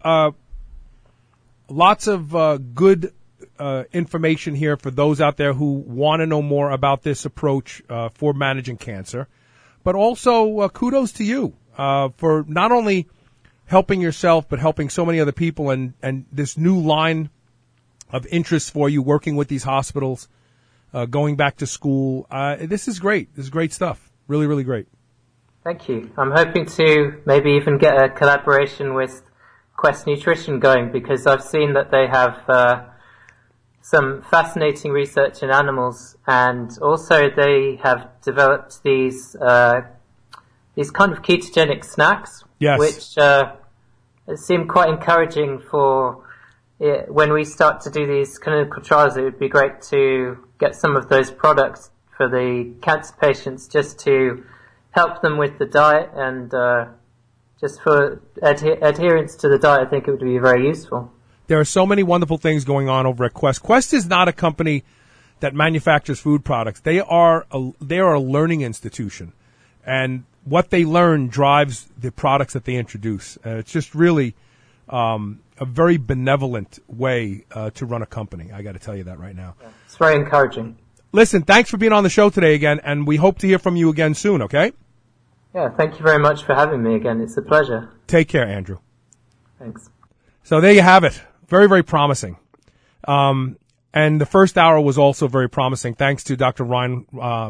Speaker 1: lots of good information here for those out there who want to know more about this approach for managing cancer. But also kudos to you for not only helping yourself, but helping so many other people and this new line of interest for you working with these hospitals, going back to school. This is great. This is great stuff. Really, really great.
Speaker 10: Thank you. I'm hoping to maybe even get a collaboration with Quest Nutrition going, because I've seen that they have some fascinating research in animals, and also they have developed these kind of ketogenic snacks, which seem quite encouraging for when we start to do these clinical trials. It would be great to get some of those products for the cancer patients, just to help them with the diet, and just for adherence to the diet. I think it would be very useful.
Speaker 1: There are so many wonderful things going on over at Quest. Quest is not a company that manufactures food products. They are a learning institution, and what they learn drives the products that they introduce. It's just really a very benevolent way to run a company. I got to tell you that right now.
Speaker 10: Yeah, it's very encouraging.
Speaker 1: Listen, thanks for being on the show today again, and we hope to hear from you again soon, okay?
Speaker 10: Yeah, thank you very much for having me again. It's a pleasure.
Speaker 1: Take care, Andrew.
Speaker 10: Thanks.
Speaker 1: So there you have it. Very, very promising. And the first hour was also very promising, thanks to Dr. Heinz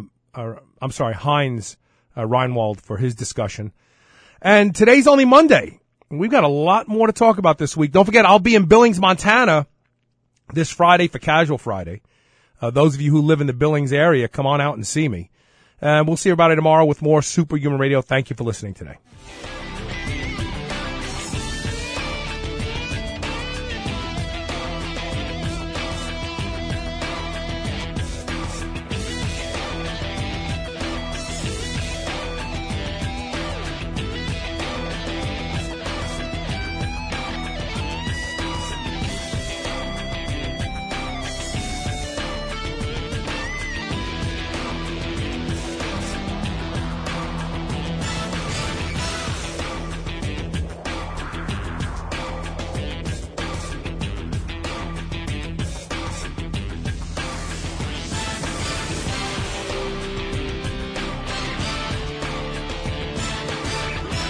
Speaker 1: Reinwald for his discussion. And today's only Monday. We've got a lot more to talk about this week. Don't forget, I'll be in Billings, Montana this Friday for Casual Friday. Those of you who live in the Billings area, come on out and see me. And we'll see everybody tomorrow with more Superhuman Radio. Thank you for listening today.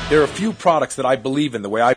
Speaker 9: There are a few products that I believe in the way I